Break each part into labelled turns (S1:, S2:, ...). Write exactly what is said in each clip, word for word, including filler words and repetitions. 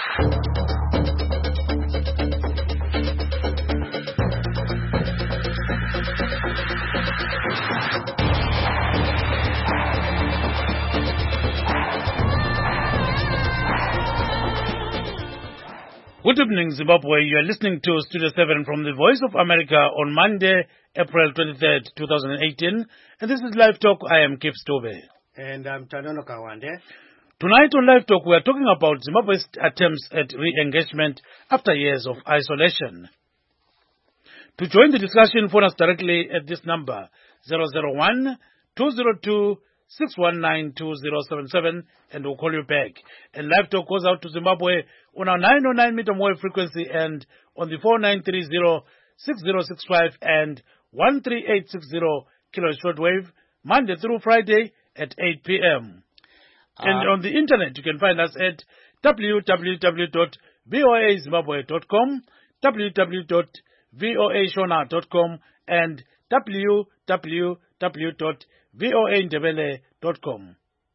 S1: Good evening, Zimbabwe. You are listening to Studio seven from the Voice of America on Monday, April twenty-third, twenty eighteen. And this is Live Talk. I am Kip Stobe.
S2: And I'm Tanono Kawande.
S1: Tonight on Live Talk, we are talking about Zimbabwe's attempts at re-engagement after years of isolation. To join the discussion, phone us directly at this number, zero zero one, two zero two, six one nine, two zero seven seven, and we'll call you back. And Live Talk goes out to Zimbabwe on our nine oh nine meter wave frequency and on the four nine three zero, six zero six five and one three eight six zero kilo shortwave, Monday through Friday at eight p.m. Uh, and on the internet, you can find us at w w w dot voa zimbabwe dot com, w w w dot voa shona dot com, and w w w dot voa ndebele dot com.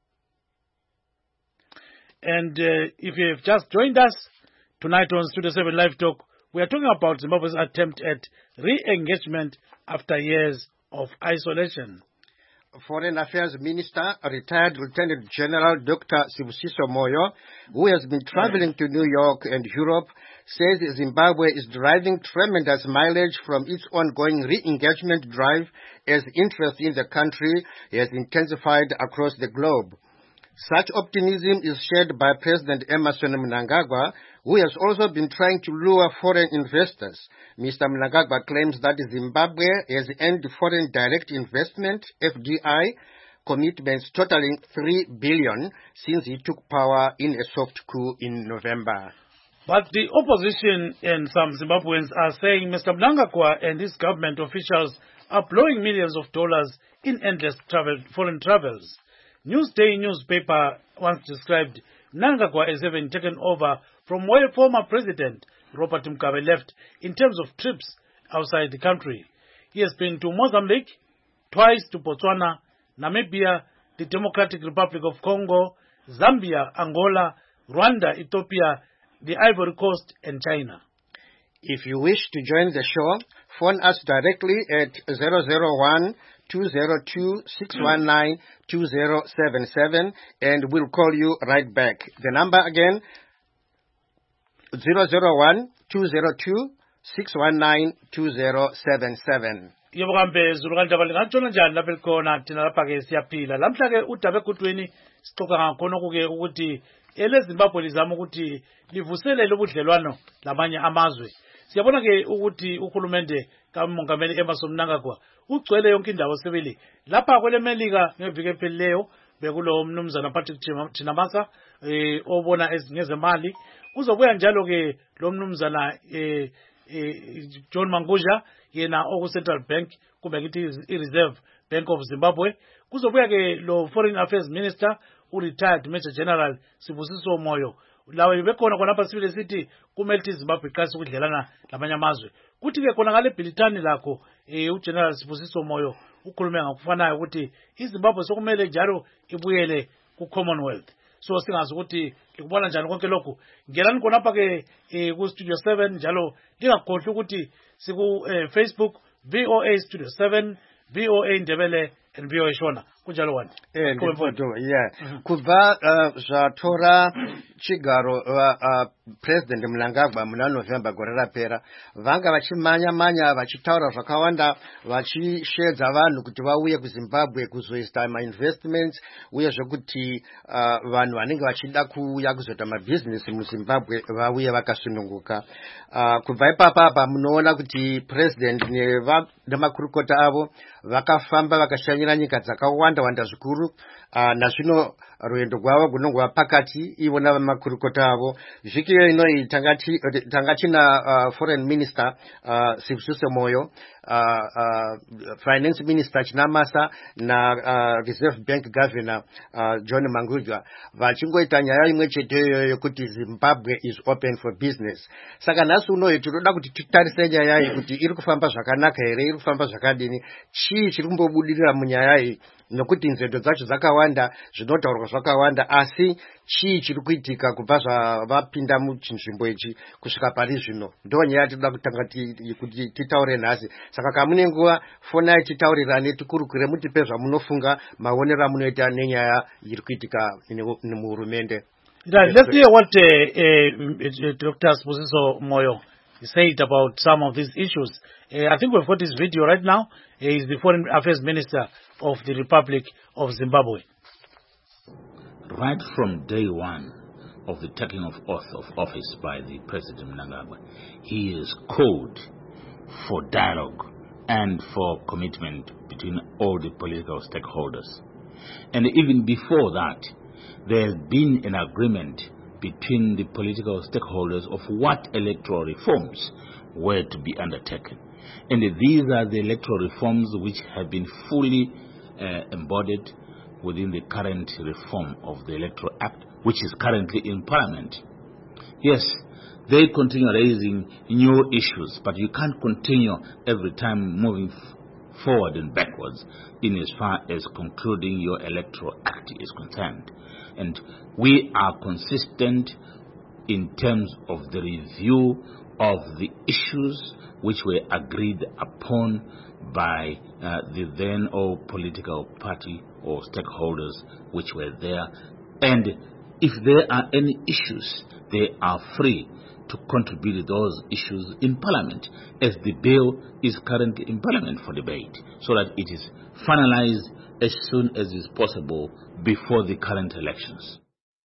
S1: And uh, if you have just joined us tonight on Studio seven Live Talk, we are talking about Zimbabwe's attempt at re-engagement after years of isolation.
S2: Foreign Affairs Minister, retired Lieutenant General Doctor Sibusiso Moyo, who has been traveling to New York and Europe, says Zimbabwe is deriving tremendous mileage from its ongoing re-engagement drive as interest in the country has intensified across the globe. Such optimism is shared by President Emmerson Mnangagwa, who has also been trying to lure foreign investors. Mister Mnangagwa claims that Zimbabwe has earned foreign direct investment, F D I, commitments totaling three billion dollars since he took power in a soft coup in November.
S1: But the opposition and some Zimbabweans are saying Mister Mnangagwa and his government officials are blowing millions of dollars in endless travel, foreign travels. Newsday newspaper once described Mnangagwa as having taken over from where former President Robert Mugabe left in terms of trips outside the country. He has been to Mozambique, twice to Botswana, Namibia, the Democratic Republic of Congo, Zambia, Angola, Rwanda, Ethiopia, the Ivory Coast, and China.
S2: If you wish to join the show, phone us directly at zero zero one, two zero two, six one nine, two zero seven seven and we'll call you right back. The number again, zero zero one, two zero two, six one nine, two zero seven seven.
S1: Yobukambe zulukanjaba lingatshona njani lapha likhona thina lapha ke siyaphila. Lamhla ke udaba ekutweni sixoxa ngakhona kuke ukuthi ele Zimbabwe lizama ukuthi livuselele ubudlelwano lamanye amazwe. Siyabona ke ukuthi uhulumende kaMongameli Emmerson Mnangagwa ugcwele yonke indawo sebele. Lapha kwele Melika ngeviki ephelileyo bekulo mnumzana Patrick Chinamasa eh obona ezingezemali. Uzobuya njalo ke lo mnumzana eh John Mangudya yena oku Central Bank kumbe ngithi i-Reserve Bank of Zimbabwe. Kuzobuya ke lo Foreign Affairs Minister u-retired Major General Sibusiso Moyo. Lawe bekhona khonapha sibile sithi kumele Zimbabwe iqalise ukudlelana lamanye amazwe. Kuthi ke khona ngale Bhilitani lakho eh uGeneral Sibusiso Moyo ukhulume ngakufanayo ukuthi iZimbabwe sokumele njalo ibuyele ku Commonwealth. So singazi ukuthi likubona njani konke lokho. Ngelani khonapha ke ku Studio seven njalo lingakhohlwa ukuthi siku Facebook V O A Studio seven, V O A Ndebele and V O A Shona. Kunjalo wani.
S2: Eh ndiphoto yeah. Kuva zvatora chigaro President Mnangagwa muna November gore rapera vanga vachimanya manya vachitaura zvakawanda vachishedza vanhu kuti vauye kuZimbabwe kuzoisa ma investments uye zvekuti vanhu vanenge vachida kuuya kuzoita ma business muZimbabwe vauye vakasununguka. Kubva ipapa apa munoona kuti President nemakurukota avo vakafamba vakashanyira nyika dzakawanda wanda zvikuru nazvino rwendo rwavo gunongova pakati ivona vamakurukota avo. Zviki inoi tangati tangachina Foreign Minister Sibusiso Moyo, Finance Minister Chinamasa na Reserve Bank Governor John Mangudya vachingoita nyaya imwe chete yokuti Zimbabwe is open for business. Saka nhasi unoyi tinoda kuti titarise nyaya iyi kuti iri kufamba zvakanaka here, iri kufamba zvakadini, chii chiri kumbobudirira munyaya iyi, nokuti nzeto dzacho dzakawanda zvakawanda zvinotaurwa zvakawanda asi chii chiri kuitika kubva zvavapinda muchinzvimbo ichi kusvika pari zvino ndo nyaya tinoda kutanga kuti titaure nhasi saka kamune nguva fonai titaurirane tikurukure mutipe zvamunofunga maonero amunoita nenyaya iri kuitika muhurumende.
S1: Let's hear what uh, uh, Doctor Sbusiso Moyo said about some of these issues. Uh, I think we've got his video right now. He is the Foreign Affairs Minister of the Republic of Zimbabwe.
S3: Right from day one of the taking of oath of office by the President Mnangagwa, he has called for dialogue and for commitment between all the political stakeholders. And even before that, there has been an agreement between the political stakeholders of what electoral reforms were to be undertaken. And these are the electoral reforms which have been fully uh, embodied within the current reform of the Electoral Act, which is currently in Parliament. Yes, they continue raising new issues, but you can't continue every time moving forward and backwards in as far as concluding your Electoral Act is concerned. And we are consistent in terms of the review of the issues which were agreed upon by uh, the then all political party or stakeholders which were there. And if there are any issues, they are free to contribute those issues in Parliament, as the bill is currently in Parliament for debate, so that it is finalized as soon as is possible before the current elections.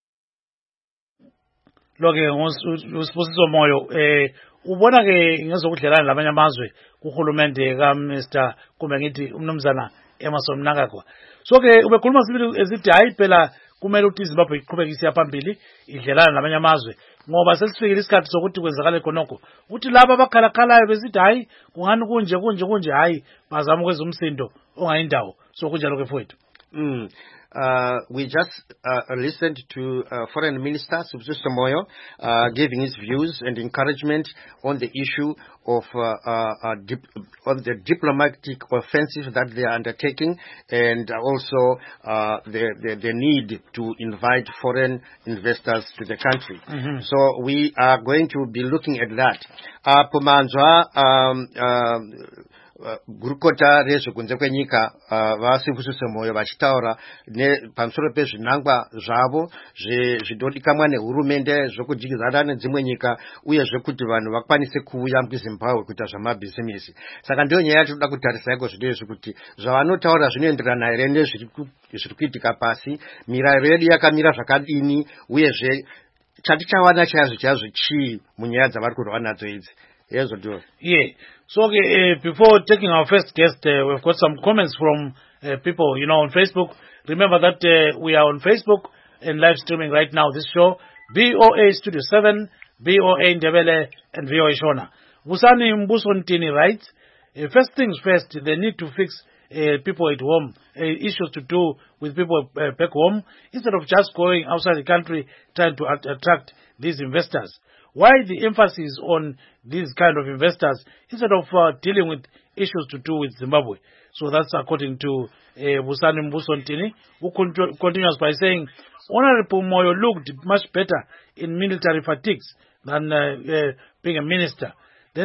S1: Loke usibusiso Moyo eh ubona ke ngezokudlelana labanye amazwe kuhulumende ka Mister kumbe ngithi umnumzana Emmerson Mnangagwa. So ke ubekhuluma sibili ezithi hayi phela kumele ukuthi iZimbabwe iqhubeke isiya phambili idlelana labanye amazwe ngoba sesifikile isikhathi sokuthi kwenzakale khonoko uthi laba abakhalakhalayo besithi hayi kungani kunje kunje kunje hayi bazama ukwenza umsindo ongayindawo so kunjalo ke mfowethu.
S2: Mm. Uh, we just uh, listened to uh, Foreign Minister Sbusiso Moyo uh, giving his views and encouragement on the issue of uh, uh, uh, dip on the diplomatic offensive that they are undertaking, and also uh, the, the the need to invite foreign investors to the country. Mm-hmm. So we are going to be looking at that. Uh, Pumanzwa, um, uh, gurukota rezvekunze kwenyika vaSibusiso Moyo vachitaura pamusoro pezvinangwa zvavo zvinodikanwa nehurumende zvokudyidzana nedzimwe nyika uye zvekuti vanhu vakwanise kuuya muZimbabwe kuita zvamabhizinesi. Saka ndiyo nyaya yatinoda kutarisa iko zvinezvi kuti zvavanotaura zvinoenderana here nezviri kuitika pasi, mirayiro yedu yakamira zvakadini uyezve chatichawana chazvo chazvo chii munyaya dzavari kurwa nadzo idzi. Yes,
S1: yeah. So uh, before taking our first guest, uh, we've got some comments from uh, people, you know, on Facebook. Remember that uh, we are on Facebook and live streaming right now. This show, B O A Studio seven, B O A Ndebele, and V O A Shona. Busani Mbusontini writes, uh, first things first, they need to fix uh, people at home, uh, issues to do with people uh, back home, instead of just going outside the country trying to at- attract these investors. Why the emphasis on these kind of investors instead of uh, dealing with issues to do with Zimbabwe? So that's according to uh, Busani Mbusontini, who con- continues by saying, Honorable Moyo looked much better in military fatigues than uh, uh, being a minister. Then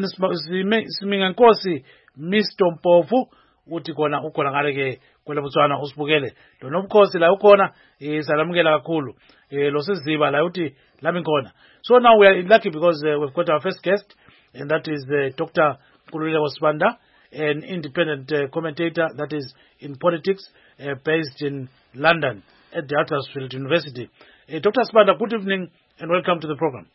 S1: Simingankosi, Mister Mpofu, uthi kona ukona ngaleke kwele Botswana usibukele lo nobukhosi la ukona salamukela kakhulu lo siziba la uthi lami khona. So now we are lucky because uh, we've got our first guest, and that is uh, Doctor Nkululeko Sibanda, an independent uh, commentator that is in politics, uh, based in London at the Huddersfield University. Uh, Doctor Sibanda, good evening and welcome to the program.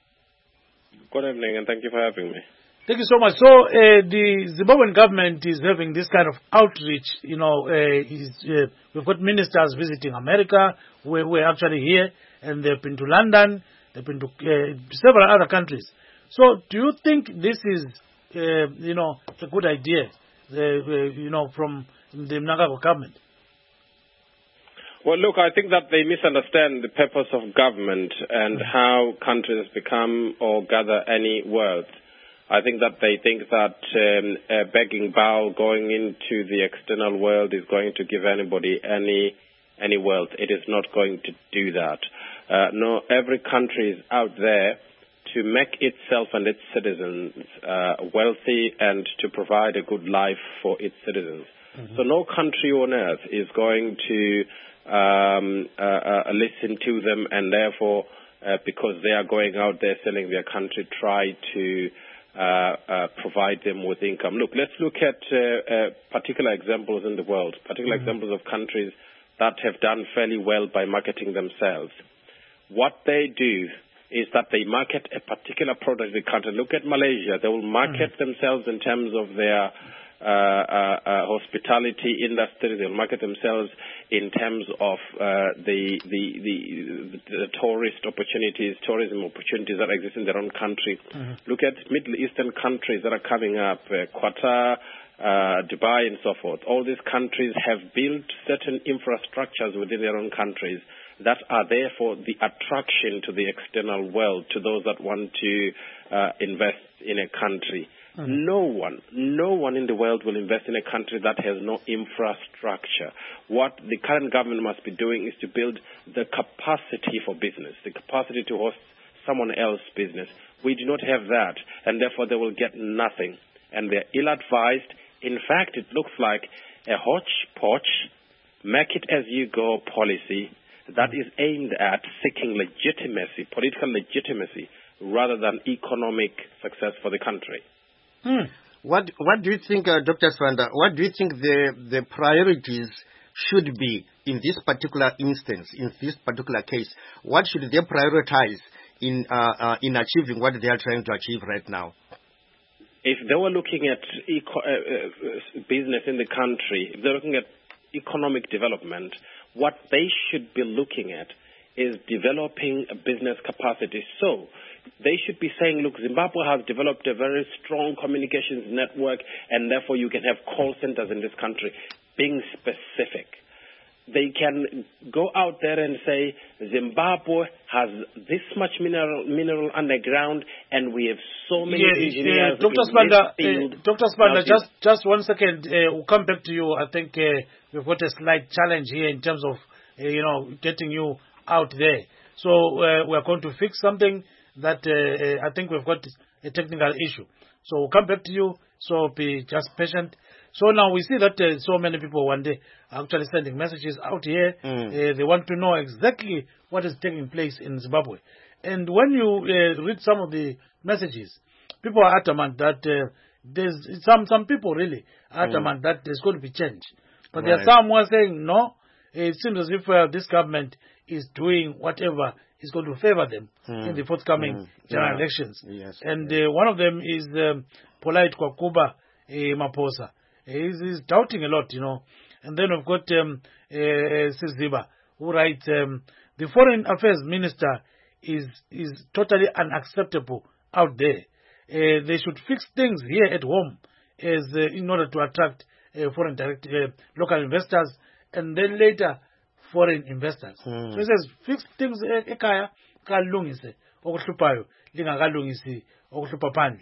S4: Good evening and thank you for having me.
S1: Thank you so much. So uh, the Zimbabwean government is having this kind of outreach. You know, uh, is, uh, we've got ministers visiting America who, who are actually here, and they've been to London, they've been to uh, several other countries. So do you think this is, uh, you know, a good idea, uh, uh, you know, from the Mnangagwa government?
S4: Well, look, I think that they misunderstand the purpose of government and mm-hmm. how countries become or gather any wealth. I think that they think that um, a begging bowl going into the external world is going to give anybody any any wealth. It is not going to do that. Uh, no, every country is out there to make itself and its citizens uh, wealthy and to provide a good life for its citizens. Mm-hmm. So no country on earth is going to um, uh, uh, listen to them and therefore, uh, because they are going out there selling their country, try to uh, uh, provide them with income. Look, let's look at uh, uh, particular examples in the world, particular mm-hmm. examples of countries that have done fairly well by marketing themselves. What they do is that they market a particular product in the country. Look at Malaysia. They will market mm-hmm. themselves in terms of their uh, uh, uh, hospitality industry. They will market themselves in terms of uh, the, the, the, the tourist opportunities, tourism opportunities that exist in their own country. Mm-hmm. Look at Middle Eastern countries that are coming up, uh, Qatar, uh, Dubai, and so forth. All these countries have built certain infrastructures within their own countries that are therefore the attraction to the external world, to those that want to uh, invest in a country. Mm-hmm. No one, no one in the world will invest in a country that has no infrastructure. What the current government must be doing is to build the capacity for business, the capacity to host someone else's business. We do not have that, and therefore they will get nothing. And they're ill-advised. In fact, it looks like a hodgepodge, make-it-as-you-go policy that is aimed at seeking legitimacy, political legitimacy, rather than economic success for the country.
S2: Hmm. What What do you think, uh, Doctor Swanda, what do you think the, the priorities should be in this particular instance, in this particular case? What should they prioritize in, uh, uh, in achieving what they are trying to achieve right now?
S4: If they were looking at eco- uh, uh, business in the country, if they're looking at economic development, what they should be looking at is developing a business capacity. So they should be saying, look, Zimbabwe has developed a very strong communications network, and therefore you can have call centers in this country. Being specific. They can go out there and say, Zimbabwe has this much mineral mineral underground, and we have so many
S1: yeah,
S4: engineers.
S1: Uh, Doctor Spanda, uh, Doctor Spanda, just just one second. Uh, we'll come back to you. I think uh, we've got a slight challenge here in terms of uh, you know getting you out there. So uh, we are going to fix something that uh, I think we've got a technical issue. So we'll come back to you. So be just patient. So now we see that uh, so many people one day are actually sending messages out here. Mm. Uh, they want to know exactly what is taking place in Zimbabwe. And when you uh, read some of the messages, people are adamant that uh, there's some some people really are adamant mm. that there's going to be change. But right. there are some who are saying no. It seems as if uh, this government is doing whatever is going to favor them mm. in the forthcoming mm. general yeah. elections.
S2: Yes.
S1: And
S2: yes.
S1: Uh, one of them is um, Polite Kwakuba uh, Maposa. He's, he's doubting a lot, you know. And then we've got um, uh, Siziba, who writes, um, the foreign affairs minister is is totally unacceptable out there. Uh, they should fix things here at home as uh, in order to attract uh, foreign direct uh, local investors and then later foreign investors. Mm. So he says, fix things ekaya kalungise okuhluphayo lingakalungisi okuhlupha phandle.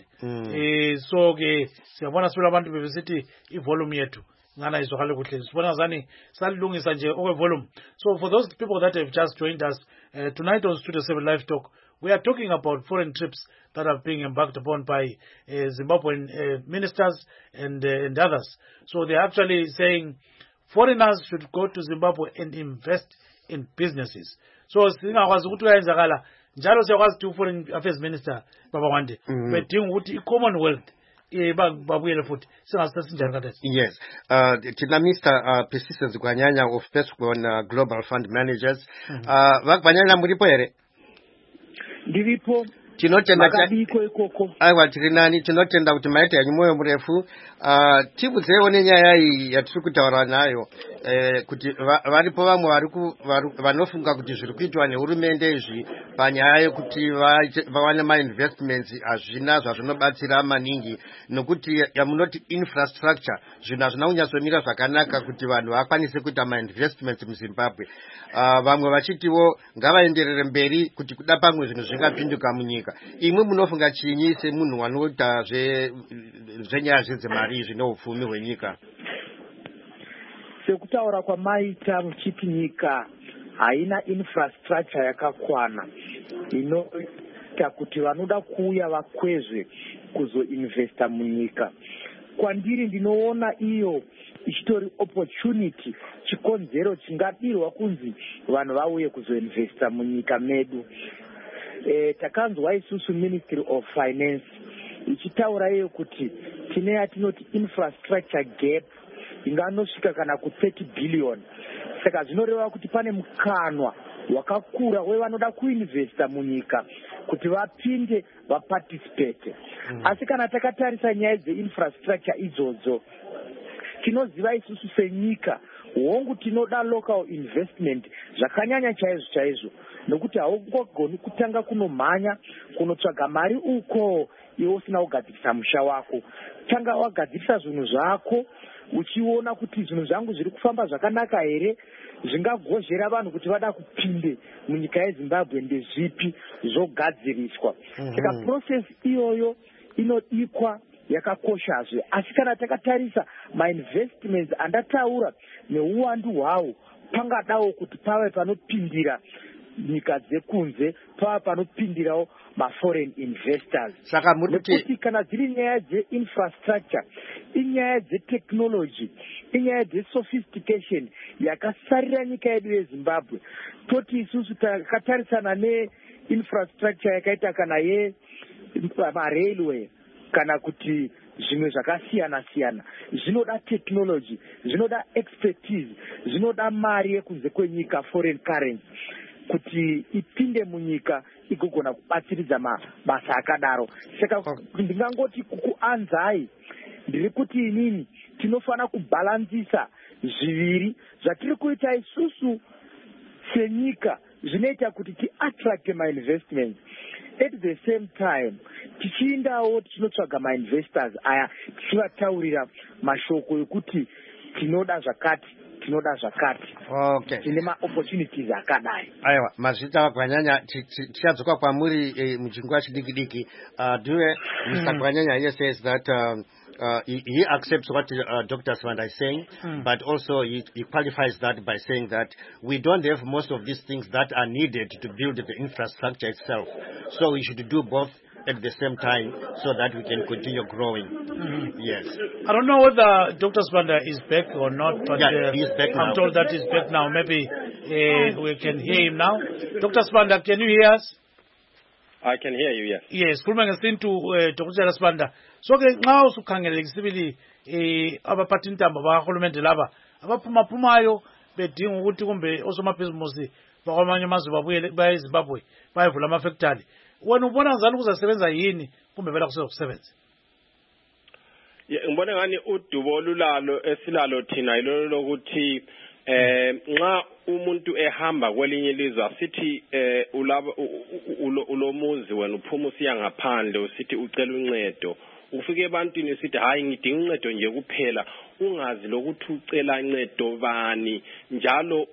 S1: Eh so ke siyabona sibula abantu bebesithi ivolume yethu ngana izokhala kuhle. Sibona ngani salungisa nje okwe volume. So for those people that have just joined us uh, tonight on Studio seven Live Talk, we are talking about foreign trips that are being embarked upon by uh, Zimbabwean uh, ministers and uh, and others. So they're actually saying foreigners should go to Zimbabwe and invest in businesses. So singakwazi ukuthi uyenzakala njalo siyakwazi to foreign affairs minister baba wande bedinga ukuthi i-commonwealth babuyele futhi singasasinjani kadathi.
S2: Yes, uh tina Mister uh, Persistence Gwanyanya of Pescon uh, Global Fund Managers. mm -hmm. uh Gwanyanya mulipo here?
S5: Ndilipo.
S2: Tinotenda aiwa tiri nani tinotenda kuti maita yanyu moyo murefu. Uh, tibudzewo nenyaya iyi yatiri kutaura nayo eh, kuti varipo vamwe vanofunga kuti zviri kuitwa nehurumende izvi panyaya yekuti vawane mainvestments hazvina zvazvinobatsira maningi, nokuti yamunoti infrastructure zvinhu hazvina kunyatsomira zvakanaka kuti vanhu vakwanise kuita mainvestments muZimbabwe. Uh, vamwe vachitiwo ngavaenderere mberi kuti kuda pamwe zvinhu zvingapinduka munyika. Imwe munofunga chinyi semunhu wanoita zvenyaya zvezemari izvi neupfumi hwenyika?
S5: sekutaura kwamaita muchiti nyika haina infrastructure yakakwana inoita kuti vanoda kuuya vakwezve kuzoinvesta munyika. Kwandiri ndinoona iyo ichitori opportunity, chikonzero chingadirwa kunzi vanhu vauye kuzoinvesta munyika medu. E, takanzwa isusu Ministry of Finance ichitaura iyo kuti tine yatinoti infrastructure gap inganosvika kana ku thirty billion. Saka zvinoreva kuti pane mukanwa wakakura wevanoda kuinvesta munyika kuti vapinde vaparticipate. Mm. Asi kana takatarisa nyaya dzeinfrastructure idzodzo, tinoziva isusu senyika hongu tinoda local investment zvakanyanya chaizvo chaizvo, nokuti haungogoni kutanga kunomhanya kunotsvaga mari uko iwe usina kugadzirisa musha wako. Tanga wagadzirisa zvinhu zvako uchiona kuti zvinhu zvangu zviri kufamba zvakanaka here, zvingagozhera vanhu kuti vada kupinde munyika yeZimbabwe ndezvipi zvogadziriswa. Mm-hmm. Saka process iyoyo inodikwa yakakoshazve. Asi kana takatarisa mainvestments andataura neuwandu hwawo, pangadawo kuti pave panopindira nyika dzekunze, pava panopindirawo maforeign investors.
S2: Saka
S5: nekuti kana dziri nyaya dzeinfrastructure, inyaya dzetechnology, inyaya dzesophistication yakasarira nyika yedu yeZimbabwe. Toti isusu takatarisana neinfrastructure yakaita kana ye marailway kana kuti zvimwe zvakasiyana siyana, zvinoda technology, zvinoda expertise, zvinoda mari yekunze kwenyika, foreign currency, kuti ipinde munyika igogona kubatsiridza mabasa akadaro. Saka ndingangoti kukuanzai ndiri kuti inini tinofana kubalansisa zviviri zvatiri kuita isusu senyika zvinoita kuti tiattract ma-investments. At the same time tichiindawo tichinotsvaga ma-investors aya tichivataurira mashoko ekuti tinoda zvakati tinoda zvakati.
S2: Okay.
S5: Tine ma-opportunities akadai.
S2: Aiwa, mazvita wakwanyanya tichadzoka kwamuri eh, muchinguva chidiki-diki. Uh, do Mister Mm. Kwanyanya here says that um, uh, he, he accepts what uh, Doctor Swanda is saying, mm. but also he, he qualifies that by saying that we don't have most of these things that are needed to build the infrastructure itself. So we should do both at the same time so that we can continue growing. Mm-hmm. Yes.
S1: I don't know whether Doctor Swanda is back or not, but
S2: yeah,
S1: uh,
S2: he's back
S1: I'm
S2: now.
S1: told that he's back now. Maybe uh, we can hear him now. Doctor Swanda, can you hear us?
S4: I can hear you, yes.
S1: Yes, khuluma ngesintu uh, Doctor Swanda. So ke nxa usukhangele isibili eh abaphathi intambo bahulumende laba abaphuma phumayo bedinga ukuthi kumbe osomabhizimusi bakwamanye amazwe babuye baye eZimbabwe bayevula ama-factory. Wena ubona ngani kuzasebenza yini kumbe vela kusebenza?
S4: Yeah, ngibona ngani udubo olulalo esilalo thina ilolo lokuthi eh nxa umuntu ehamba kwelinye ilizwe asithi eh ulaba ulomuzi wena uphuma usiya ngaphandle usithi ucela uncedo, ufike ebantwini usithi hayi ngidinga uncedo nje kuphela, ungazi lokuthi ucela uncedo bani, njalo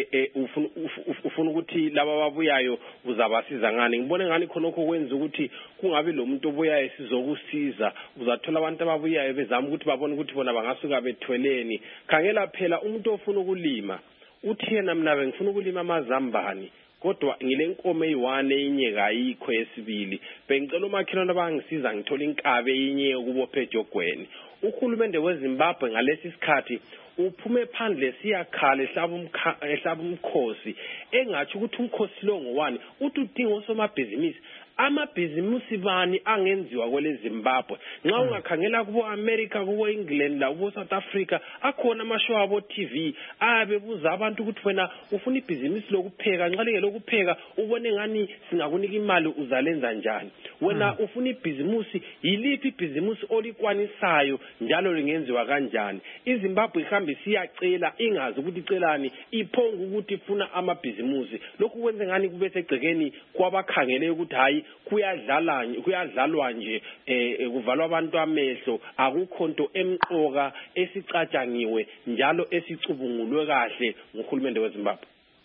S4: ufuna ukuthi laba babuyayo uzabasiza ngani. Ngibone ngani khonokho kwenza ukuthi kungabi lo muntu obuyayo sizokusiza, uzathola abantu ababuyayo bezama ukuthi babone ukuthi bona bangasuka bethweleni. Khangela phela umuntu ofuna ukulima uthi yena mina bengifuna ukulima amazambane, kodwa ngile nkomo eyiwane inye kayikho yesibili, bengicela umakhelwane abangisiza ngithola inkabe inye ukubophe ejogweni. Uhulumende weZimbabwe ngalesi sikhathi uphume phandle siyakhala ehlaba umkhosi engathi ukuthi umkhosi lo ngowani, uthi udinga osomabhizinisi. Amabhizinisi bani angenziwa kwele Zimbabwe? Nxa ungakhangela kubo America, kubo England, la kubo South Africa, akhona amashow abo T V abebuza abantu ukuthi wena ufuna ibhizinisi lokupheka, nxa leke lokupheka ubone ngani singakunika imali uzalenza njani. Wena ufuna ibhizinisi, yiliphi ibhizinisi olikwanisayo njalo lingenziwa kanjani? iZimbabwe ihambe siyacela ingazi ukuthi icelani, iphonga ukuthi ifuna amabhizinisi. Lokhu kwenze ngani kube segcekeni kwabakhangele ukuthi hayi kuyadlala kuyadlalwa nje eh kuvalwa abantu amehlo, akukho into emqoka esicatshangiwe njalo esicubungulwe kahle nguhulumende weZimbabwe.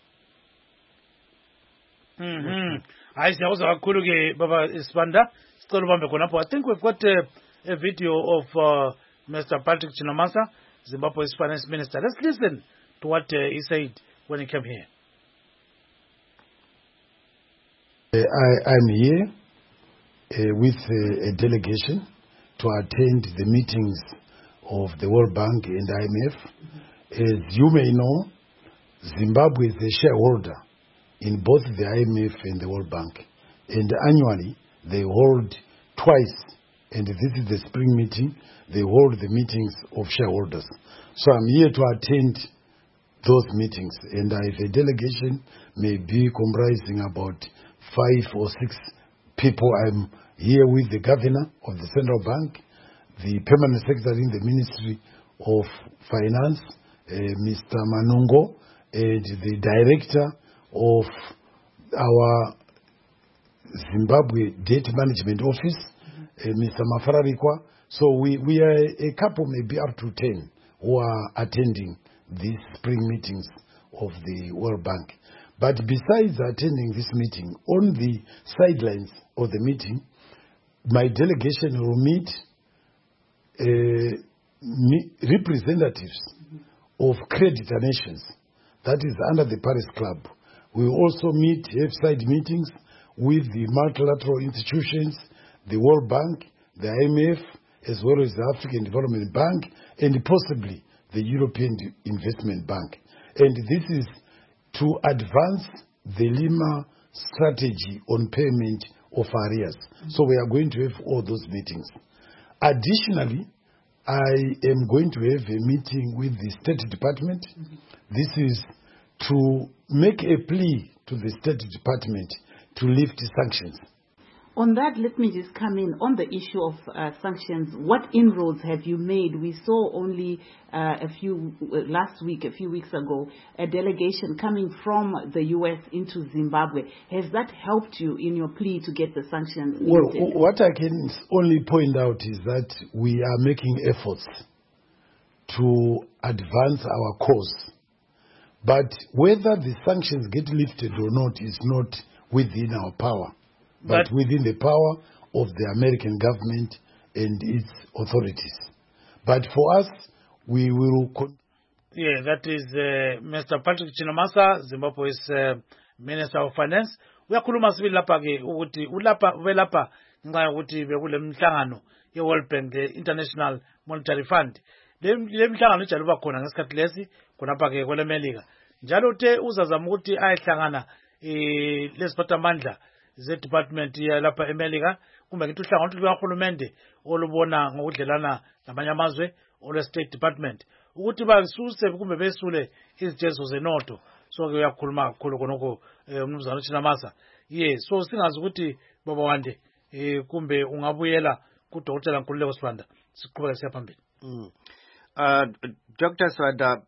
S1: Mhm. Hayi siyawuza kakhulu ke baba Swanda, sicela ubambe khonapho. I think we've got a, a video of uh, Mister Patrick Chinamasa Zimbabwe's finance minister. Let's listen to what uh, he said when he came here.
S6: Uh, I am here uh, with uh, a delegation to attend the meetings of the World Bank and I M F. As you may know, Zimbabwe is a shareholder in both the I M F and the World Bank. And annually, they hold twice, and this is the spring meeting, they hold the meetings of shareholders. So I'm here to attend those meetings, and I have a delegation, maybe comprising about five or six people. I'm here with the governor of the central bank, the permanent secretary in the Ministry of Finance, uh, Mister Manungo, and the director of our Zimbabwe Debt Management Office, mm-hmm. uh, Mister Mafararikwa. So we, we are a couple, maybe up to ten, who are attending these spring meetings of the World Bank. But besides attending this meeting, on the sidelines of the meeting, my delegation will meet uh, me, representatives of creditor nations, that is under the Paris Club. We will also meet, have side meetings with the multilateral institutions, the World Bank, the I M F, as well as the African Development Bank, and possibly the European Investment Bank. And this is to advance the Lima strategy on payment of arrears. Mm-hmm. So we are going to have all those meetings. Additionally, I am going to have a meeting with the State Department. Mm-hmm. This is to make a plea to the State Department to lift sanctions.
S7: On that, let me just come in on the issue of uh, sanctions. What inroads have you made? We saw only uh, a few, uh, last week, a few weeks ago, a delegation coming from the U S into Zimbabwe. Has that helped you in your plea to get the sanctions
S6: Well,
S7: lifted?
S6: What I can only point out is that we are making efforts to advance our cause. But whether the sanctions get lifted or not is not within our power, but, but within the power of the American government and its authorities. But for us, we will... Con-
S1: yeah, that is uh, Mister Patrick Chinamasa, Zimbabwe's uh, Minister of Finance. Uyakhuluma sibili lapha ke ukuthi ulapha velapha ngenxa yokuthi bekule mhlangano ye-World Bank, the International Monetary Fund. Le mhlangano ijalo uba khona ngesikhathi lesi khonapha ke kwele Melika. Njalo uthe uzazama ukuthi ayehlangana eh lesiphathamandla ze-department yalapha eMelika, kumbe ngithi uhlangothi lukahulumende olubona ngokudlelana namanye amazwe olwe-State Department, ukuthi basuse kumbe besule izijezo zenotho. So ke uyakhuluma kakhulu khonokho umnumzana uChinamasa. Ye, so singazi ukuthi baba wande eh kumbe ungabuyela kuDokotela Nkululeko Sibanda siqhubeka siya phambili.
S2: Mm. Uh, Doctor Swada,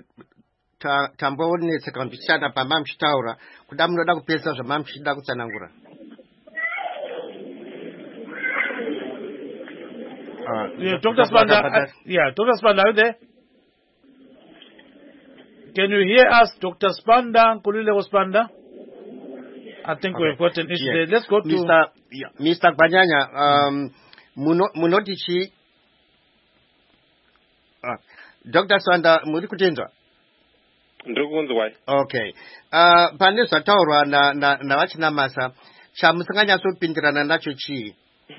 S2: tambone sekambishana pa mamshitaura kuda munoda kupesa zva mamshida kutsanangura.
S1: Uh, yeah, Doctor Sibanda, uh, yeah, Doctor Sibanda, are you there? Can you hear us, Doctor Sibanda, Nkululeko Sibanda? I think okay. We've got an issue yeah. there. Let's go to
S2: Mister Yeah. Mister Gbanyanya. Um, muno munotichi. Uh, Doctor Swanda, muri kutendwa?
S4: Ndirikunzwa.
S2: Okay. Uh, pane zvataurwa na na na vaChinamasa, chamusinganyasopindirana nacho chii?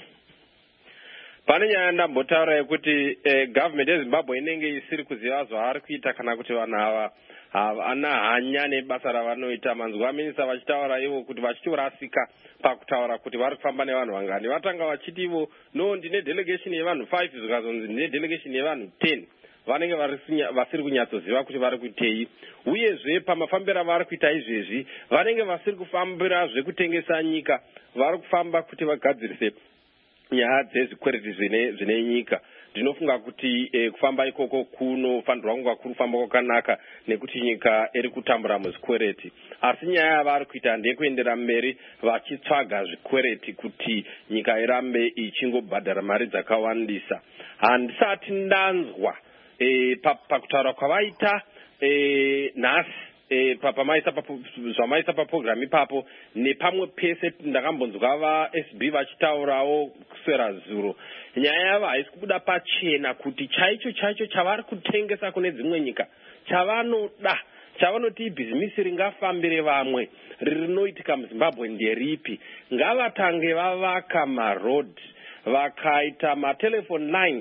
S4: Pane nyaya ndambotaura yekuti eh, government yeZimbabwe inenge isiri kuziva zvavari kuita kana kuti vanhu ava ana hanya nebasa ravanoita. Manzwa minisa vachitaura ivo kuti vachitorasika pakutaura kuti vari kufamba nevanhu vangani. Vatanga vachiti ivo no ndine delegation yevanhu five zvikazonzi ndine delegation yevanhu ten. Vanenge vasiri kunyatsoziva kuti vari kuitei. Uyezve pamafambiro avari kuita izvezvi vanenge vasiri kufambira zvekutengesa nyika, vari kufamba kuti vagadzirise nyaya dzezvikwereti zvine zvine nyika. Ndinofunga kuti eh, kufamba ikoko kunofanirwa kunga kuri kufamba kwakanaka nekuti nyika iri kutambura muzvikwereti. Asi nyaya yavari kuita ndeyekuendera mberi vachitsvaga zvikwereti kuti nyika irambe ichingobhadhara mari dzakawandisa. Handisati ndanzwa eh, pakutaura kwavaita eh, nhasi eh pamaisa papo zvamaisa paprogram ipapo nepamwe pese ndakambonzwa va S B vachitaurawo kusera zuro nyaya yavo haisi kubuda pachena kuti chaicho chaicho chavari kutengesa kune dzimwe nyika chavanoda chavanoti bhizinisi ringafambire vamwe rinoitika muZimbabwe nderipi ngavatange vavaka maroad vakaita matelephone lines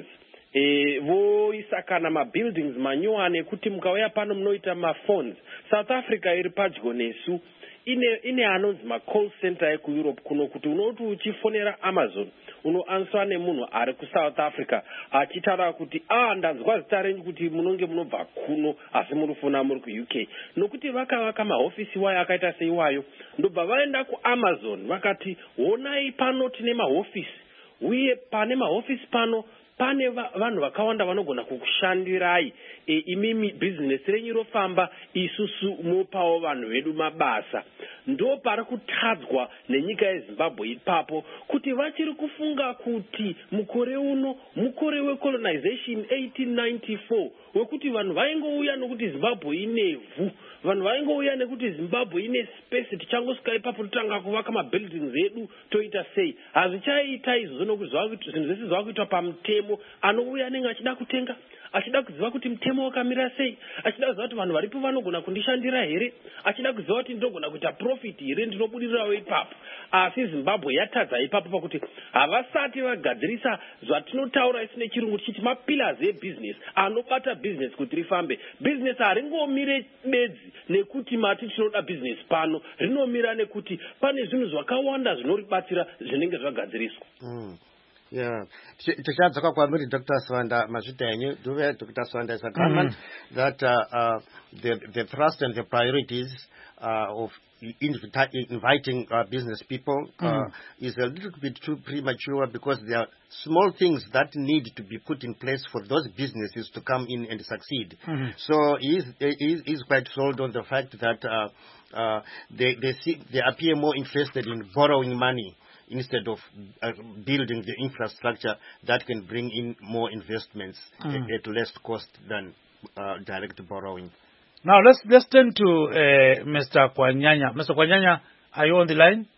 S4: e voisa kana mabuildings manyuwane kuti mukauya pano munoita maphones. South Africa iri padyo nesu ine ine anonzi macall center ekueurope kuno kuti unoti uchifonera Amazon unoanswa nemunhu ari kuSouth Africa achitaura kuti ah ndanzwa zita renyu kuti munonge munobva kuno asi murifona muri kuU K nokuti vakavaka mahofisi wayo akaita seiwayo ndobva vaenda kuAmazon vakati honai pano tine mahofisi uye pane mahofisi pano pane vanhu vakawanda vanogona kukushandirai e, imimi business renyu rofamba isusu mopawo vanhu vedu mabasa ndo pari kutadzwa nenyika yeZimbabwe ipapo kuti vachiri kufunga kuti mukore uno mukore wecolonization eighteen ninety-four wekuti vanhu vaingouya nokuti Zimbabwe inevhu vanhu vaingouya nekuti Zimbabwe ine space tichangosvika ipapo totanga kuvaka mabuildings edu toita sei hazvichaita izvo nokuzva kuti zvinhu zvese zvakuitwa pamutemo anouya anenge achida kutenga achida kuziva kuti mutemo wakamira sei achida kuziva kuti vanhu varipo vanogona kundishandira here achida kuziva kuti ndinogona kuita profit here ndinobudirirawo ipapo asi Zimbabwe yatadza ipapo pakuti havasati vagadzirisa zvatinotaura isi nechirungu tichiti mapillars ebusiness anobata business kuti rifambe business haringomire bedzi nekuti mati tinoda business pano rinomira nekuti pane zvinhu zvakawanda zvinoribatsira zvinenge zvagadziriswa.
S2: mm. Yeah, tichadzoka kwamuri Doctor Swanda mazvita enyu duve Doctor Swanda is a comment mm-hmm. that uh, uh, the the thrust and the priorities uh, of invita- inviting uh, business people uh, mm-hmm. is a little bit too premature because there are small things that need to be put in place for those businesses to come in and succeed. Mm-hmm. So he is, he is quite sold on the fact that uh, uh, they they see they appear more interested in borrowing money instead of uh, building the infrastructure that can bring in more investments mm. at, at less cost than uh, direct borrowing.
S1: Now let's let's turn to uh, Mister Kwanyanya. Mister Kwanyanya, are you on the line?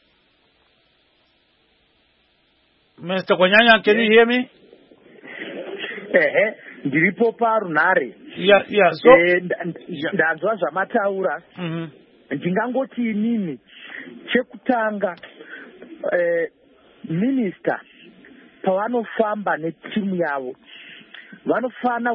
S1: Mister Kwanyanya, can you hear me?
S5: Eh, ndiripo parunare.
S1: Yeah, yeah. So
S5: ndanzwa zvamataura. Mhm. Ndingangoti inini chekutanga eh minister pavanofamba netimu yavo vanofana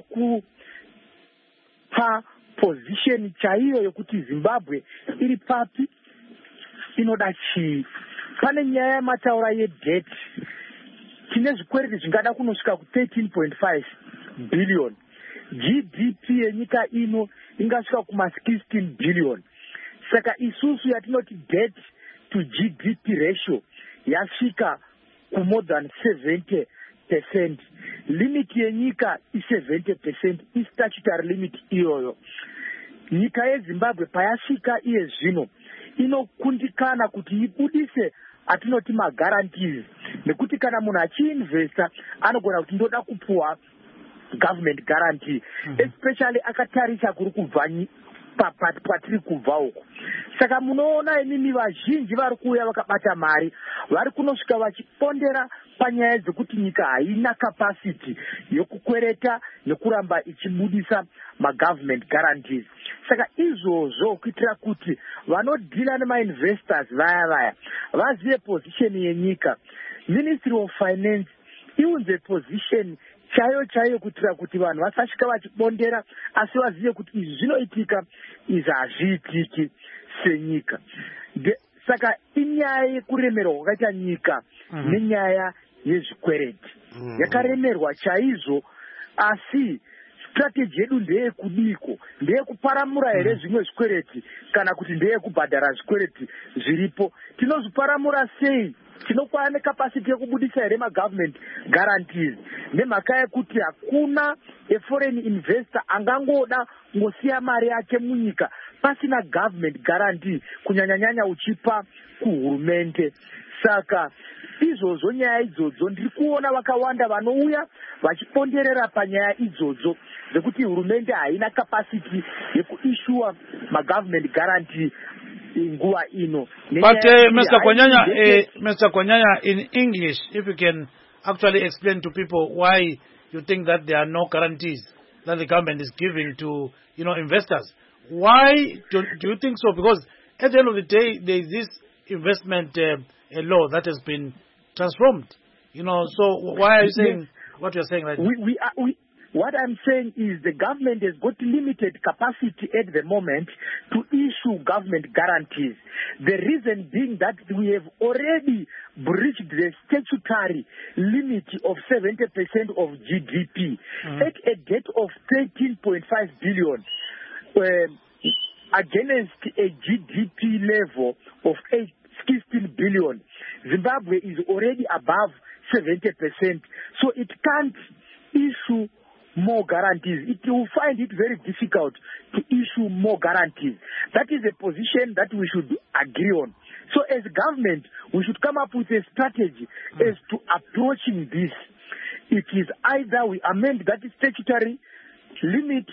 S5: kupa position chaiyo yokuti Zimbabwe iri papi inoda chii. Pane nyaya yemataura yedebt tine zvikwereti zvingada kunosvika ku thirteen point five billion. G D P yenyika ino ingasvika kuma sixteen billion. Saka isusu yatinoti debt to G D P ratio yasvika ku more than seventy percent. Limit yenyika is seventy percent, is statutory limit iyoyo. Nyika yeZimbabwe payasvika iye zvino inokundikana kuti ibudise atinoti magarantees nekuti kana munhu achiinvesta anogona kuti ndoda kupuwa government guarantee mm-hmm. especially akatarisa kuri kubva patiri kubva uko. Saka munoona inini vazhinji vari kuuya vakabata mari vari kunosvika vachipondera panyaya dzekuti nyika haina capacity yokukwereta nekuramba ichibudisa magovernment guarantees. Saka izvozvo kuitira kuti vanodhila nemainvestors vaya vaya vazive position yenyika, Ministry of Finance iunze position chayo chayo kuitira kuti vanhu vasasvika vachibondera asi vazive kuti izvi zvinoitika izvi hazviitiki senyika. Saka inyaya yekuremerwa kwakaita nyika mm-hmm. nenyaya yezvikwereti mm-hmm. yakaremerwa chaizvo, asi strategy yedu ndeyekudiko, ndeyekuparamura here mm-hmm. zvimwe zvikwereti kana kuti ndeyekubhadhara zvikwereti zviripo. Tinozviparamura sei? Tinokwana capacity yekubudisa here magovernment guarantees nemhaka yekuti hakuna a foreign investor angangoda ngosiya mari yake munyika pasina government guarantee, kunyanyanyanya uchipa kuhurumende. Saka izvozvo nyaya idzodzo ndiri kuona vakawanda vanouya vachiponderera panyaya idzodzo dzekuti hurumende haina capacity yekuissue magovernment guarantee nguva ino.
S1: But uh, Mister Kwanyanya, uh, Mister Kwanyanya, in English, if you can actually explain to people why you think that there are no guarantees that the government is giving to, you know, investors. Why do, do you think so? Because at the end of the day, there is this investment uh, a law that has been transformed. You know, so why are you saying what you're saying right now?
S5: We, we, are, we, what I'm saying is the government has got limited capacity at the moment to issue government guarantees. The reason being that we have already breached the statutory limit of seventy percent of G D P mm-hmm. at a debt of thirteen point five billion uh, against a G D P level of sixteen billion. Zimbabwe is already above seventy percent, so it can't issue more guarantees. It will find it very difficult to issue more guarantees. That is a position that we should agree on. So as government, we should come up with a strategy mm. as to approaching this. It is either we amend that statutory limit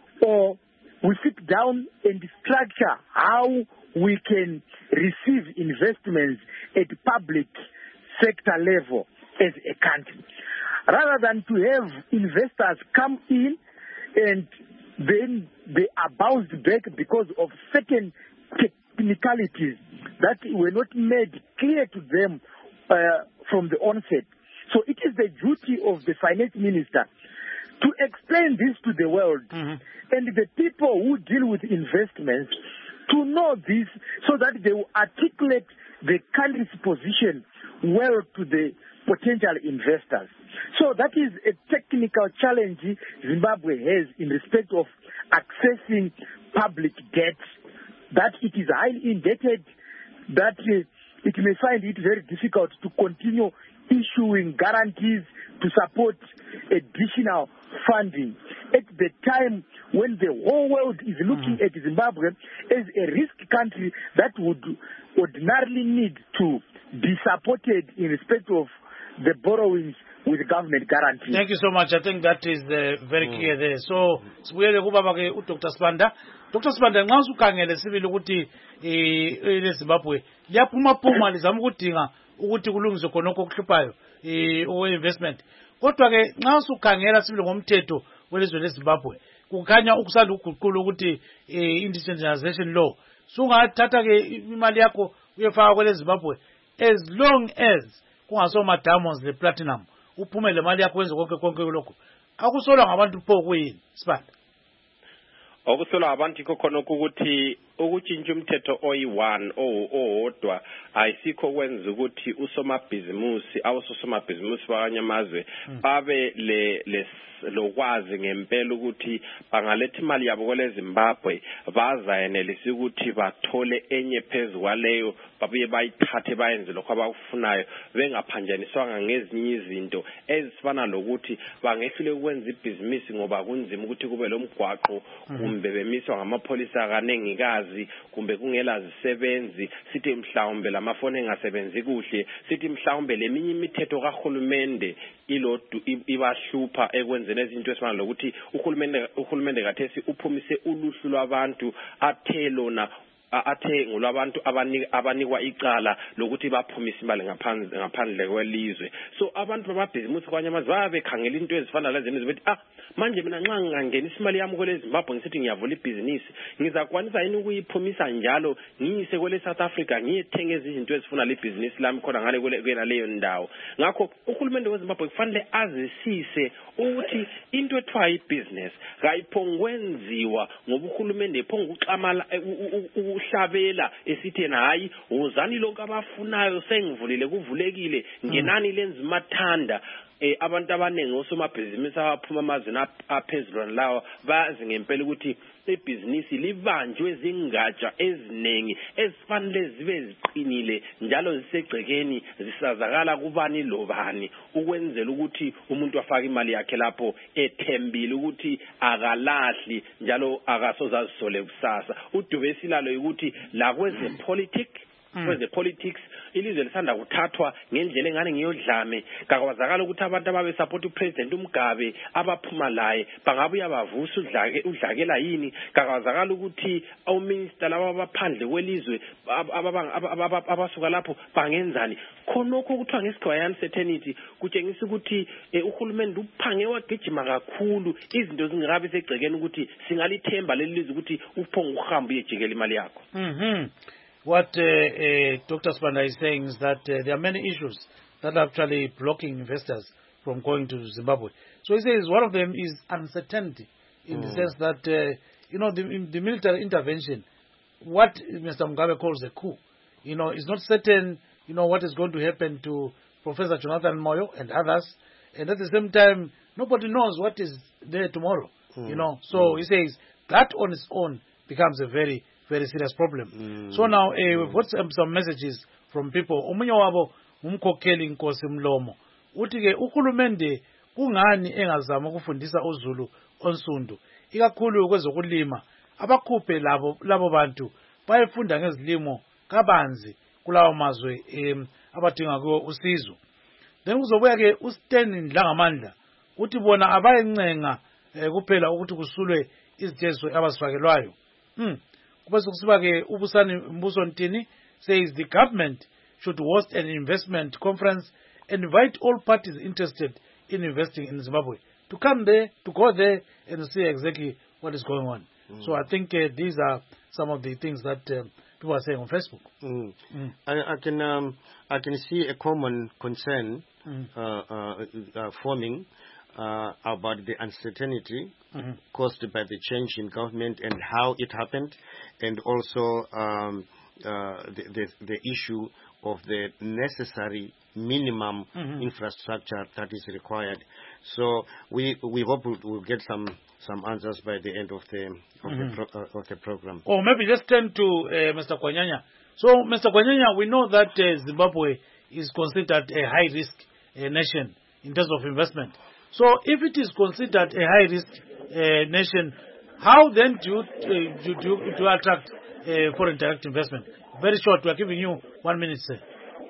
S5: or we sit down and structure how we can receive investments at public sector level as a country. Rather than to have investors come in and then they are bounced back because of certain technicalities that were not made clear to them uh, from the onset. So it is the duty of the finance minister to explain this to the world mm-hmm. and the people who deal with investments to know this so that they will articulate the country's position well to the potential investors. So that is a technical challenge Zimbabwe has in respect of accessing public debt, that it is highly indebted, that uh, it may find it very difficult to continue issuing guarantees to support additional funding at the time when the whole world is looking mm-hmm. at Zimbabwe as a risk country that would ordinarily need to be supported in respect of the borrowings with government guarantee.
S1: Thank you so much. I think that is uh, very mm. clear there. So, sibuyele kubaba ke uDoctor Sibanda. Doctor Sibanda nxa usukhangele sibili ukuthi eh leZimbabwe liyaphuma phuma lizama ukudinga ukuthi kulungiswe khonokho okuhluphayo eh o investment. Kodwa ke nxa usukhangela sibili ngomthetho welizwe leZimbabwe kukhanya ukusanda ukuguqula ukuthi eh indigenization law sungathatha ke imali yakho uyefaka kwele Zimbabwe as long as kungasoma diamonds le platinum uphume le mali yakho wenze konke konke lokho akusolwa ngabantu pho kuyini Sibanda
S4: okusolwa abantu khona ukuthi ukutshintsha umthetho oyi one owodwa ayisikho kwenza ukuthi usomabhizimusi awusomabhizimusi bakanyamazwe babe le lokwazi ngempela ukuthi bangaletha imali yabo kwele Zimbabwe bazayenelisa ukuthi bathole enye phezulu kwaleyo babuye bayithathe bayenze lokho abakufunayo bengaphanjaniswanga ngezinye izinto ezifana lokuthi bangehlule ukwenza ibhizinisi ngoba kunzima ukuthi kube lo mgwaqo kumbe bemiswa ngamapholisa kanengikazi kumbe kungela zisebenzi sithi mhlawumbe lamafoni engasebenzi kuhle sithi mhlawumbe leminye imithetho kahulumende ilodu ibahlupha ekwenzeni izinto esifana lokuthi uhulumende uhulumende kathesi uphumise uluhlu lwabantu athelona athe ngolabantu abanikwa icala lokuthi baphumise imali ngaphandle ngaphandle kwelizwe. So abantu bamabhizimusi kwanyamazwe babekhangela into ezifana lezi ezibethi ah manje mina nxa ngangenisa imali yami kwele Zimbabwe ngisithi ngiyavula ibhizinisi ngizakwanisa yini ukuyiphumisa njalo ngiyise kwele South Africa ngiyethenga izinto ezifuna le business lami khona ngale kwena leyo ndawo. Ngakho uhulumende weZimbabwe kufanele azisise ukuthi into ethiwa ibusiness kayiphongwenziwa ngoba uhulumende ephonga uxamala uhlabela esithena hayi uzani lonke abafunayo sengivulile kuvulekile ngenani lenza mathanda eh abantu abanengi osomabhizinisi abaphuma amazweni aphezulu lawa bazi ngempela ukuthi ibhizinisi libanjwe zingatsha ezinengi ezifanele zibe ziqinile njalo zisegcekeni zisazakala kubani lobani ukwenzela ukuthi umuntu afake imali yakhe lapho ethembile ukuthi akalahli njalo akasozazisole kusasa. Udube silalo ukuthi la kweze politics kweze politics ilizwe lisanda kuthathwa ngendlela engane ngiyodlame kakwazakala ukuthi abantu ababe support upresident uMgabe abaphuma laye bangabuya bavusa udlake udlakela yini kakwazakala ukuthi awuminister laba abaphandle kwelizwe abasuka lapho bangenzani khonokho kuthiwa ngesikhathi uncertainty kutshengisa ukuthi uhulumende uphange wagijima kakhulu izinto zingakabe segcekeni ukuthi singalithemba lelizwe ukuthi uphonga uhamba uyejikela imali yakho.
S1: Mhm. What uh, uh, Doctor Sibanda is saying is that uh, there are many issues that are actually blocking investors from going to Zimbabwe. So he says one of them is uncertainty, in mm. the sense that, uh, you know, the, the military intervention, what Mister Mugabe calls a coup, you know, is not certain, you know, what is going to happen to Professor Jonathan Moyo and others. And at the same time, nobody knows what is there tomorrow, mm. you know. So mm. he says that on its own becomes a very, very serious problem. Mm. So now, uh, mm. we've got some, some messages from people. Omunye wabo umkhokheli inkosi Mlomo. Uthi ke uhulumende kungani engazama ukufundisa uZulu onsundu. Ikakhulu kwezokulima. Abakhuphe labo labo bantu bayefunda ngezilimo kabanzi kulawo mazwe em abadinga kuwo usizo. Then kuzobuya ke uStan Dlangamandla uthi bona abayencenga kuphela ukuthi kusulwe izitezo abasifakelwayo. Hmm. Kubese kusiba ke ubusani Mbuso Ntini says the government should host an investment conference and invite all parties interested in investing in Zimbabwe to come there, to go there and see exactly what is going on. Mm. So I think uh, these are some of the things that uh, people are saying on Facebook.
S2: Mm. Mm. I, I can um, I can see a common concern mm. uh, uh, uh, forming uh, about the uncertainty mm-hmm. caused by the change in government and how it happened, and also um, uh, the, the the issue of the necessary minimum mm-hmm. infrastructure that is required. So we we hope we'll, we'll get some some answers by the end of the of, mm-hmm. the, pro, uh, of the program.
S1: Or maybe let's turn to uh, Mister Kwanyanya. So Mister Kwanyanya, we know that uh, Zimbabwe is considered a high risk uh, nation in terms of investment. So if it is considered a high risk uh, nation, how then do you, uh, do, do, do you attract uh, foreign direct investment? Very short, we are giving you one minute, sir.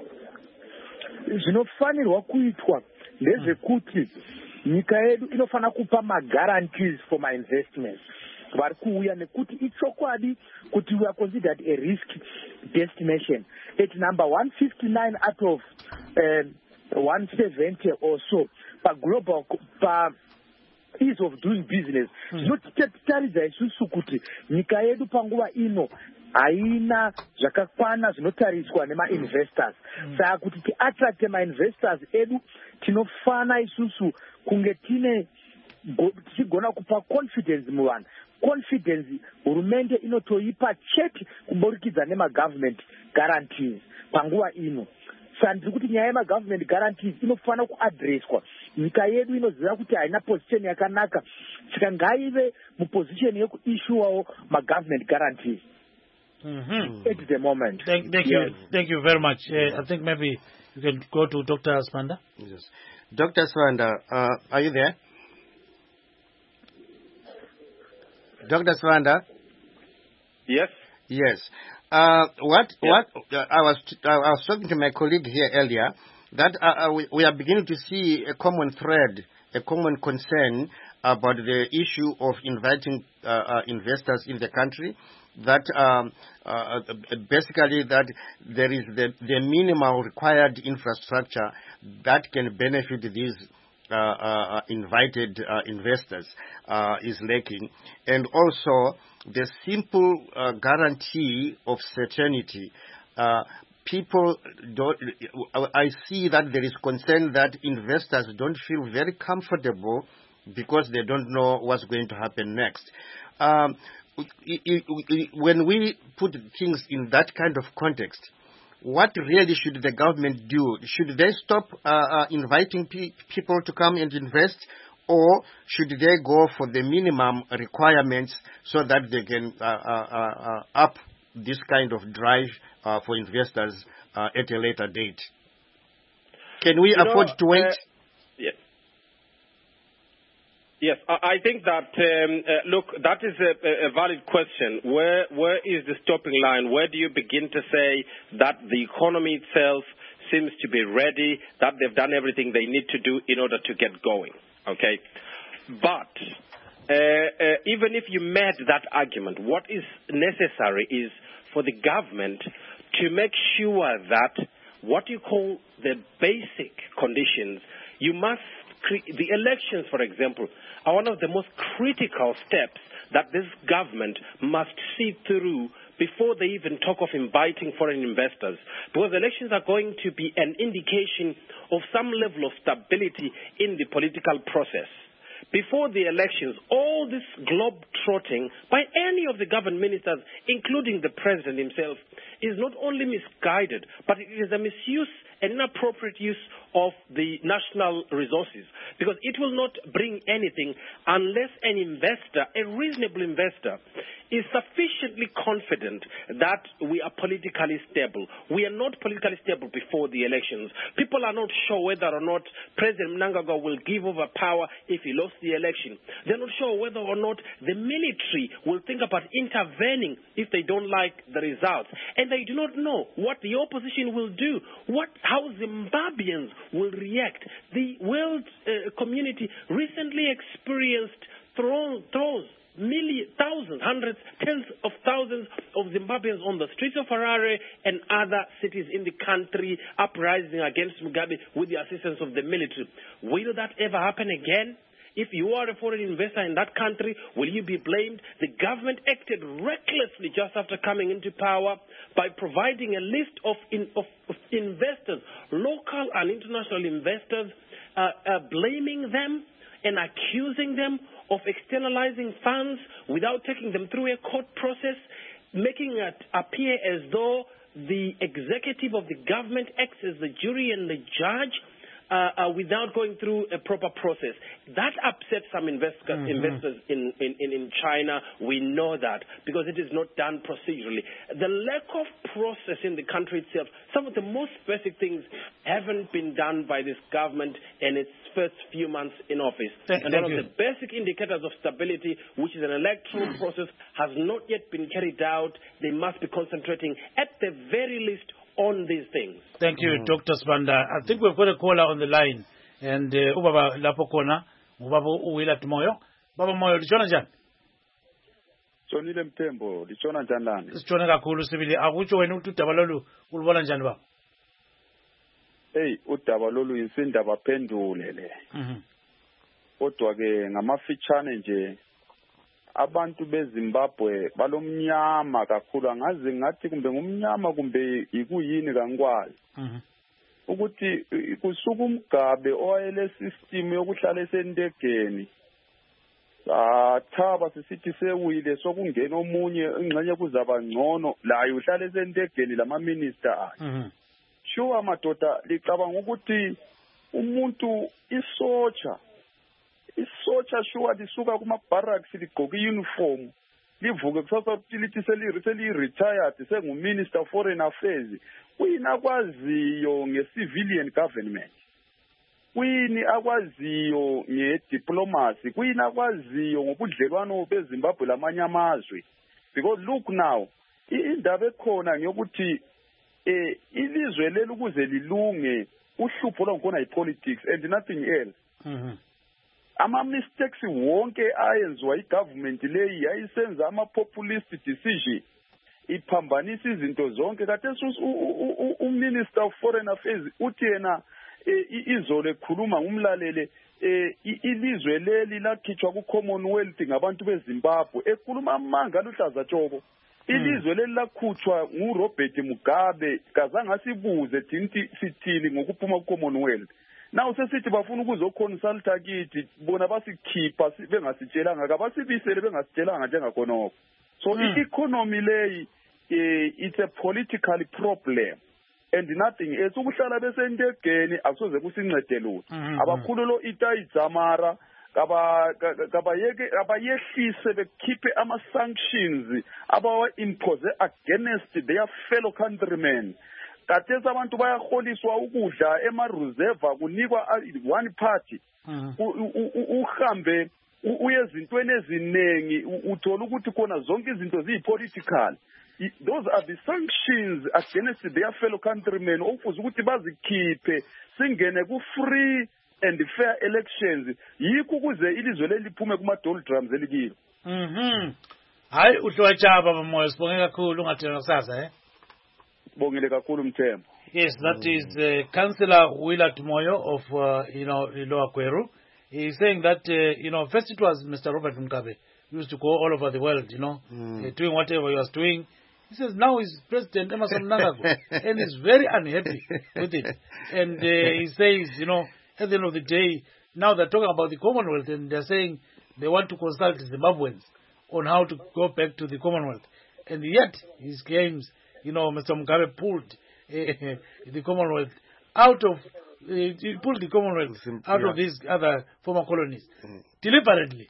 S5: Zvinofanirwa kuitwa ndezvekuti nyika yedu inofana kupa ma-guarantees for my investments vari kuuya nekuti ichokwadi kuti we are considered a risk destination at number one fifty-nine out of um, one seventy or so pa global pa ease of doing business zvinotitaridza isusu kuti nyika yedu panguva ino haina zvakakwana zvinotariswa nema-investors mm. saka kuti tiattracte ma-investors edu tinofana isusu kunge tine tichigona kupa confidence muvanhu. Confidence hurumende inotoipa chete kuburikidza nema-government guarantees panguva ino. Saka ndiri kuti nyaya yema-government guarantees inofana kuadresswa. Nyika yedu inoziva kuti haina position yakanaka, saka ngaive muposition yekuissuewo ma-government guarantees.
S1: Mm-hmm.
S5: At the moment.
S1: Thank, thank yes. you, thank you very much. Uh, I think maybe you can go to Doctor Sibanda.
S2: Yes, Doctor Sibanda, uh, are you there? Doctor Sibanda.
S4: Yes.
S2: Yes. Uh, what?
S4: Yes.
S2: What? Uh, I was I was talking to my colleague here earlier that uh, we, we are beginning to see a common thread, a common concern about the issue of inviting uh, uh, investors in the country. That um, uh, basically that there is the, the minimal required infrastructure that can benefit these uh, uh, invited uh, investors uh, is lacking, and also the simple uh, guarantee of certainty. Uh, people don't. I see that there is concern that investors don't feel very comfortable because they don't know what's going to happen next. Um, When we put things in that kind of context, what really should the government do? Should they stop uh, uh, inviting pe people to come and invest, or should they go for the minimum requirements so that they can uh, uh, uh, up this kind of drive uh, for investors uh, at a later date? Can we
S4: you
S2: afford
S4: know,
S2: to wait?
S4: Uh, yeah. Yes, I think that, um, uh, look, that is a, a valid question. Where Where is the stopping line? Where do you begin to say that the economy itself seems to be ready, that they've done everything they need to do in order to get going? Okay? But uh, uh, even if you made that argument, what is necessary is for the government to make sure that what you call the basic conditions, you must the elections, for example, are one of the most critical steps that this government must see through before they even talk of inviting foreign investors. Because elections are going to be an indication of some level of stability in the political process. Before the elections, all this globe-trotting by any of the government ministers, including the president himself, is not only misguided, but it is a misuse and inappropriate use of the national resources, because it will not bring anything unless an investor, a reasonable investor, is sufficiently confident that we are politically stable. We are not politically stable before the elections. People are not sure whether or not President Mnangagwa will give over power if he lost the election. They're not sure whether or not the military will think about intervening if they don't like the results. And they do not know what the opposition will do, what how Zimbabweans will react. The world uh, community recently experienced throws, throws millions, thousands, hundreds, tens of thousands of Zimbabweans on the streets of Harare and other cities in the country uprising against Mugabe with the assistance of the military. Will that ever happen again? If you are a foreign investor in that country, will you be blamed? The government acted recklessly just after coming into power by providing a list of, in, of, of investors, local and international investors, uh, uh, blaming them and accusing them of externalizing funds without taking them through a court process, making it appear as though the executive of the government acts as the jury and the judge, Uh, uh, without going through a proper process. That upsets some investors, mm-hmm. investors in, in, in China. We know that because it is not done procedurally. The lack of process in the country itself, some of the most basic things haven't been done by this government in its first few months in office.
S1: Thank,
S4: and
S1: thank
S4: one
S1: you.
S4: of the basic indicators of stability, which is an electoral process, has not yet been carried out. They must be concentrating at the very least on these things.
S1: Thank you, mm. Doctor Sibanda. I think we've got a caller on the line. And uh, ubaba lapho khona, ubaba uwila Moyo. Baba Moyo, lichona njani?
S8: Sonile Mthembo, lichona njani lana?
S1: Sichona kakhulu sibili. Akutsho wena ukuthi udaba lolu ulibona njani baba?
S8: Hey, udaba lolu insindaba phendule le.
S1: Mhm.
S8: Kodwa ke ngamafitshane nje abantu beZimbabwe balomnyama kakhulu, angazi ngathi kumbe ngumnyama kumbe ikuyini kangikwazi.
S1: Mhm.
S8: Ukuthi kusuka uMgabe owayele system yokuhlala esendegeni. Athaba sisithi sewile sokungena omunye ingxenye kuzaba ngcono layo uhlala esendegeni lama minister akhe.
S1: Mhm.
S8: Sure madoda licabanga ukuthi umuntu isocha isocha sure lisuka kuma barracks ligqoka uniform livuke kusasa lithi seli seli retired sengu minister foreign affairs kuyini akwaziyo nge civilian government, kuyini akwaziyo nge diplomacy, kuyini akwaziyo ngobudlelwano beZimbabwe lamanye amazwe. Because look now indaba ekhona ngiyokuthi eh ilizwe leli ukuze lilunge uhlupho longkhona ipolitics and nothing else.
S1: Mhm.
S8: Ama mistakes wonke ayenziwa igovernment leyi yayisenza ama populist decision iphambanisa izinto zonke. Kade uMinister of Foreign Affairs uthi yena izolo ekhuluma ngumlalele ilizwe leli lakhitshwa ku Commonwealth ngabantu beZimbabwe, ekhuluma amanga luhlaza tshoko. Ilizwe leli lakhutshwa nguRobert Mugabe, kazange asibuze thini sithini ngokuphuma ku Commonwealth. Now sesithi bafuna ukuzoconsulta kithi bona basikhipha bengasitshelanga, kabasibisele bengasitshelanga njengakhonoko. So mm. i-economy leyi eh, it's a political problem and nothing else. Ukuhlala besendegeni akusoze kusincede lutho. Abakhulu lo Itai Dzamara kaba kabayeke abayehlise bekhiphe ama sanctions abawa impose against their fellow countrymen. Kathesa abantu bayaholiswa ukudla ema reserve kunikwa one party uhambe uye ezintweni eziningi uthola ukuthi khona zonke izinto ziyi-political. Those are the sanctions against their fellow countrymen okufuze ukuthi bazikhiphe singene ku-free and fair elections yikho ukuze ilizwe leliphume kuma-doldrums elikilo.
S1: Mhm. Hayi uhlwatshaba bamoya sibonge kakhulu ungathina kusasa eh.
S8: Bongile kakhulu Mthembu.
S1: Yes, that is uh, Councillor Willard Moyo of uh, you know Lower Kweru. He's saying that uh, you know first it was Mister Robert Mugabe used to go all over the world, you know,
S2: mm.
S1: uh, doing whatever he was doing. He says now he's President Emmerson Mnangagwa and he's very unhappy with it. And uh, he says, you know, at the end of the day, now they're talking about the Commonwealth and they're saying they want to consult Zimbabweans on how to go back to the Commonwealth. And yet, he claims, you know, Mister Mugabe pulled uh, the Commonwealth out of, uh, he pulled the Commonwealth out yeah. of these other former colonies mm. deliberately.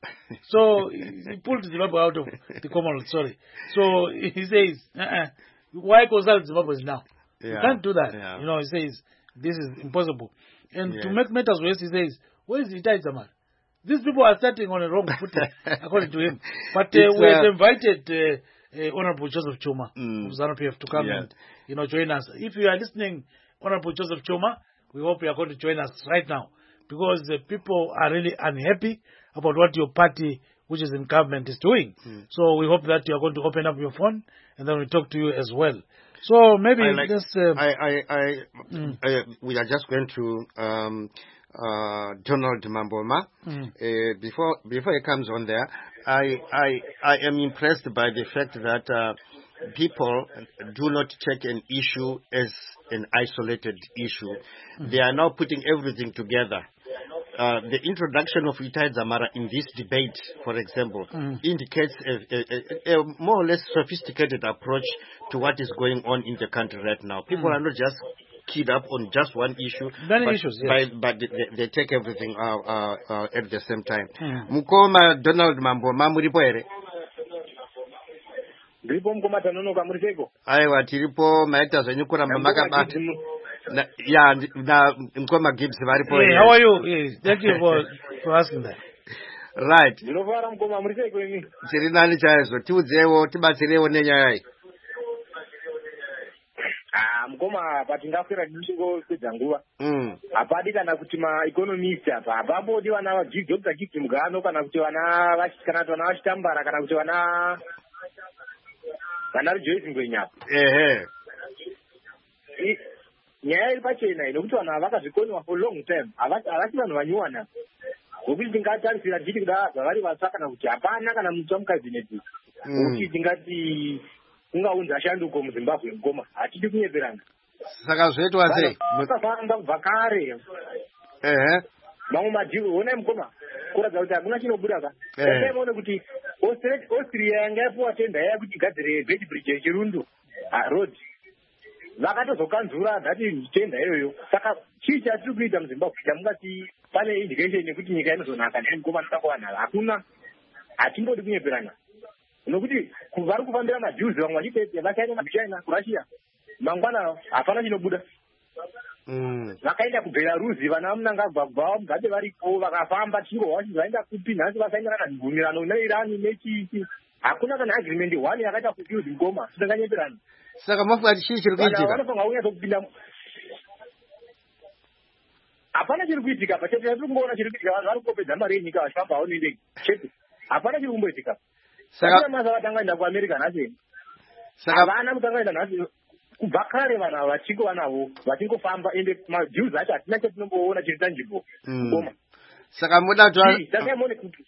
S1: So he pulled Zimbabwe out of the Commonwealth, sorry. So he says, uh-uh, why consult Zimbabweans now? Yeah. You can't do that. Yeah. You know, he says, this is impossible. And yeah. to make matters worse, he says, where is Itai Dzamara? These people are starting on a wrong footing, according to him. But uh, we have uh, invited uh, uh, Honorable Joseph Chuma mm. of ZANU-P F to come yeah. and you know join us. If you are listening, Honorable Joseph Chuma, we hope you are going to join us right now because the people are really unhappy about what your party, which is in government, is doing. Mm. So we hope that you are going to open up your phone and then we talk to you as well. So maybe
S2: I like,
S1: this. Uh,
S2: I, I, I, mm. I, we are just going to um, uh, Donald Mamboma. Mm. Uh, before before he comes on there, I I I am impressed by the fact that uh, people do not take an issue as an isolated issue. Mm. They are now putting everything together. Uh, the introduction of Itai Dzamara in this debate, for example, mm. indicates a, a, a, a more or less sophisticated approach to what is going on in the country right now. People mm. are not just keyed up on just one issue,
S1: Many
S2: but,
S1: issues, yes.
S2: by, but they, they take everything uh, uh, uh, at the same time. Mm. Mukoma Donald Mamboma muripo ere?
S9: Ndipo mkoma tanonoka muripeko?
S2: Aiwa tiripo maita zvenyukura mamakabata. Na, yeah, na Mkoma Gibbs varipo.
S1: Hey, how are you? Yes, thank you for, for asking that.
S2: Right.
S9: Ndinofara mkoma muripeko imi.
S2: Tiri nani chaizvo tiudzewo tibatsirewo nenyaya iyi.
S9: Ah, mkoma patingakwira ndichingo kwedza nguva.
S2: Mm.
S9: Apadi kana kuti ma economist apa apambodi vana va Doctor Gibbs Mugano kana kuti vana kana kuti vana vachitambara kana kuti vana vana Joyce Ngwenya.
S2: Ehe.
S9: Nyaya iri pachena inokuti vanhu havakazvikoniwa for long time havasi vanhu vanyuwana ngokuti tingatarisira tichiti kuda zvavari vatsva kana kuti hapana kana mutsva mukabhineti ngokuti tingati kungaunza shanduko muzimbabwe mukoma hatidi kunyeperana
S2: saka zvoitwa sei
S9: vakafamba kubva kare
S2: ehe
S9: mamwe madhiu onai mukoma kuratidza kuti hakuna chinobuda ka aione kuti austria yanga yapiwa tenda yaya kuti igadzire bed bridge yechirundu road vakatozokanzura dhati tenda iyoyo saka chii chatiri kuita muzimbabwe tamungati pane indication yekuti nyika inozonaka nemukoma nodakawanhava hakuna hatimbodi kunyeperana nokuti vari kufambira madhuzi vamwe vachitete vakaenda kuchina kurussia mangwana hapana chinobuda vakaenda kubhelarusi vana Mnangagwa kubva mugabe varipo vakafamba chingohwa chizoenda kupi nhasi vasainirana mvumirano neirani nechii hakuna kana agreement one yakaita kufuse mukoma tisinganyeperana
S2: saka mafunga chii chiri kuitika
S9: vanofanira kunyatsa kupinda hapana chiri kuitika pa chete tiri kungoona chiri kuitika vanhu vari kungopedza mari yenyika vachifambawo nendege chete hapana chiri kumboitika saka masa vatangaenda kuamerica nhasi havana kutangaenda nhasi kubva kare vanhu ava vachingova navo vachingofamba ende madues acho hatina chatinomboona chiri tangible koma
S2: saka muda
S9: takaimone kuti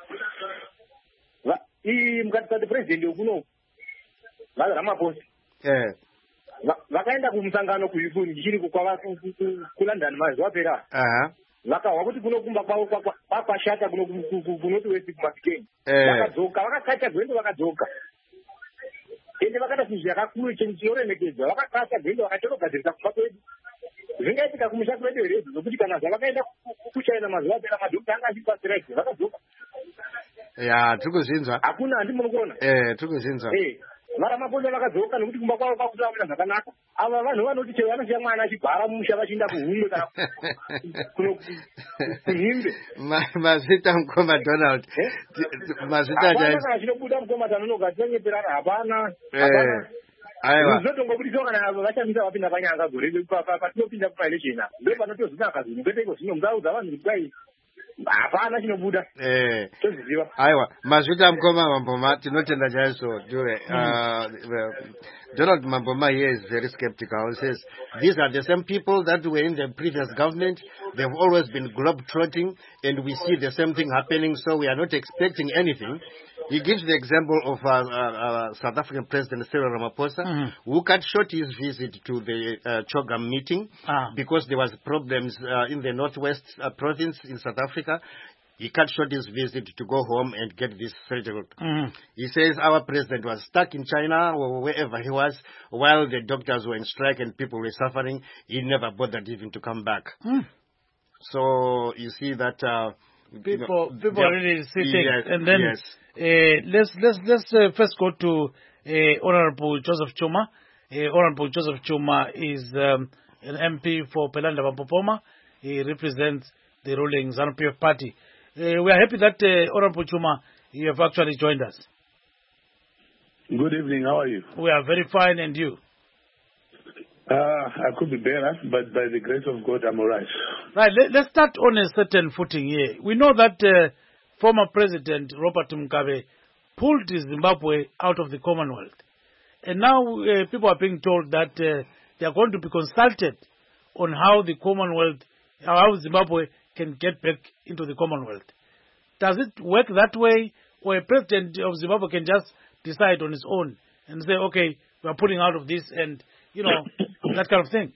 S9: iyi mukati president ukuno Ramaphosa vakaenda kumusangano kuchiri kuLondon mazuva apera vakahwa kuti kunokumba kwavo kwakwashata kunoti wesi kumafikeni vakadzoka vakakata gwendo vakadzoka ende vakata zvinhu zvakakuru chinoremekedza vakakata gwendo vakatogadzirisa kumba kwedu zvingaitika kumusha kwedu here zvokuti kana zvavakaenda kuchina mazuva apera madhokta anga achipasiraiti vakadzoka
S2: ya tiri kuzvinzwa
S9: hakuna handi munokuona
S2: eh tiri kuzvinzwa
S9: Varamaposa vakadzoka nokuti kumba kwavo kwakutaura zvakanaka. Ava vanhu vanoti chero vanosiya mwana achigara musha vachienda kuhumbe kana kuhimbe.
S2: Mazita mukoma Donald. Mazita
S9: jaisi. Hapana chinobuda mukoma tanonoga tinonyeperana hapana. Hapana.
S2: Aiwa.
S9: Zvotongobudisawo kana vachamisa vapinda panyanga gore patinopinda kupaelekshoni. Ndo panotozvinaka zvinhu kwete zvino mungaudza vanhu kuti kwai hapana chinobuda.
S2: Eh.
S9: Toziziva.
S2: Aiwa. Mazita mukoma Mamboma tinotenda chaiso dure. Donald Mamboma here is very skeptical. He says these are the same people that were in the previous government. They've always been globe-trotting, and we see the same thing happening, so we are not expecting anything. He gives the example of uh, uh, South African President Cyril Ramaphosa, mm-hmm. who cut short his visit to the uh, CHOGM meeting ah. because there was problems uh, in the Northwest uh, province in South Africa. He cut short his visit to go home and get this settled. Mm. He says our president was stuck in China or wherever he was while the doctors were in strike and people were suffering. He never bothered even to come back. Mm. So you see that uh,
S1: people you know, people are really sitting.
S2: Yes,
S1: and then
S2: yes.
S1: uh, let's let's let's uh, first go to uh, Honorable Joseph Chuma. Uh, Honorable Joseph Chuma is um, an M P for Pelanda Mapopoma. He represents the ruling ZANU P F party. Uh, we are happy that uh, Honorable Chuma, you have actually joined us.
S10: Good evening. How are you?
S1: We are very fine, and you?
S10: Uh, I could be better, but by the grace of God, I'm all right.
S1: Right. Let, let's start on a certain footing here. We know that uh, former President Robert Mugabe pulled Zimbabwe out of the Commonwealth. And now uh, people are being told that uh, they are going to be consulted on how the Commonwealth, how Zimbabwe can get back into the Commonwealth. Does it work that way, or a president of Zimbabwe can just decide on his own and say, okay, we are pulling out of this, and, you know, that kind of thing?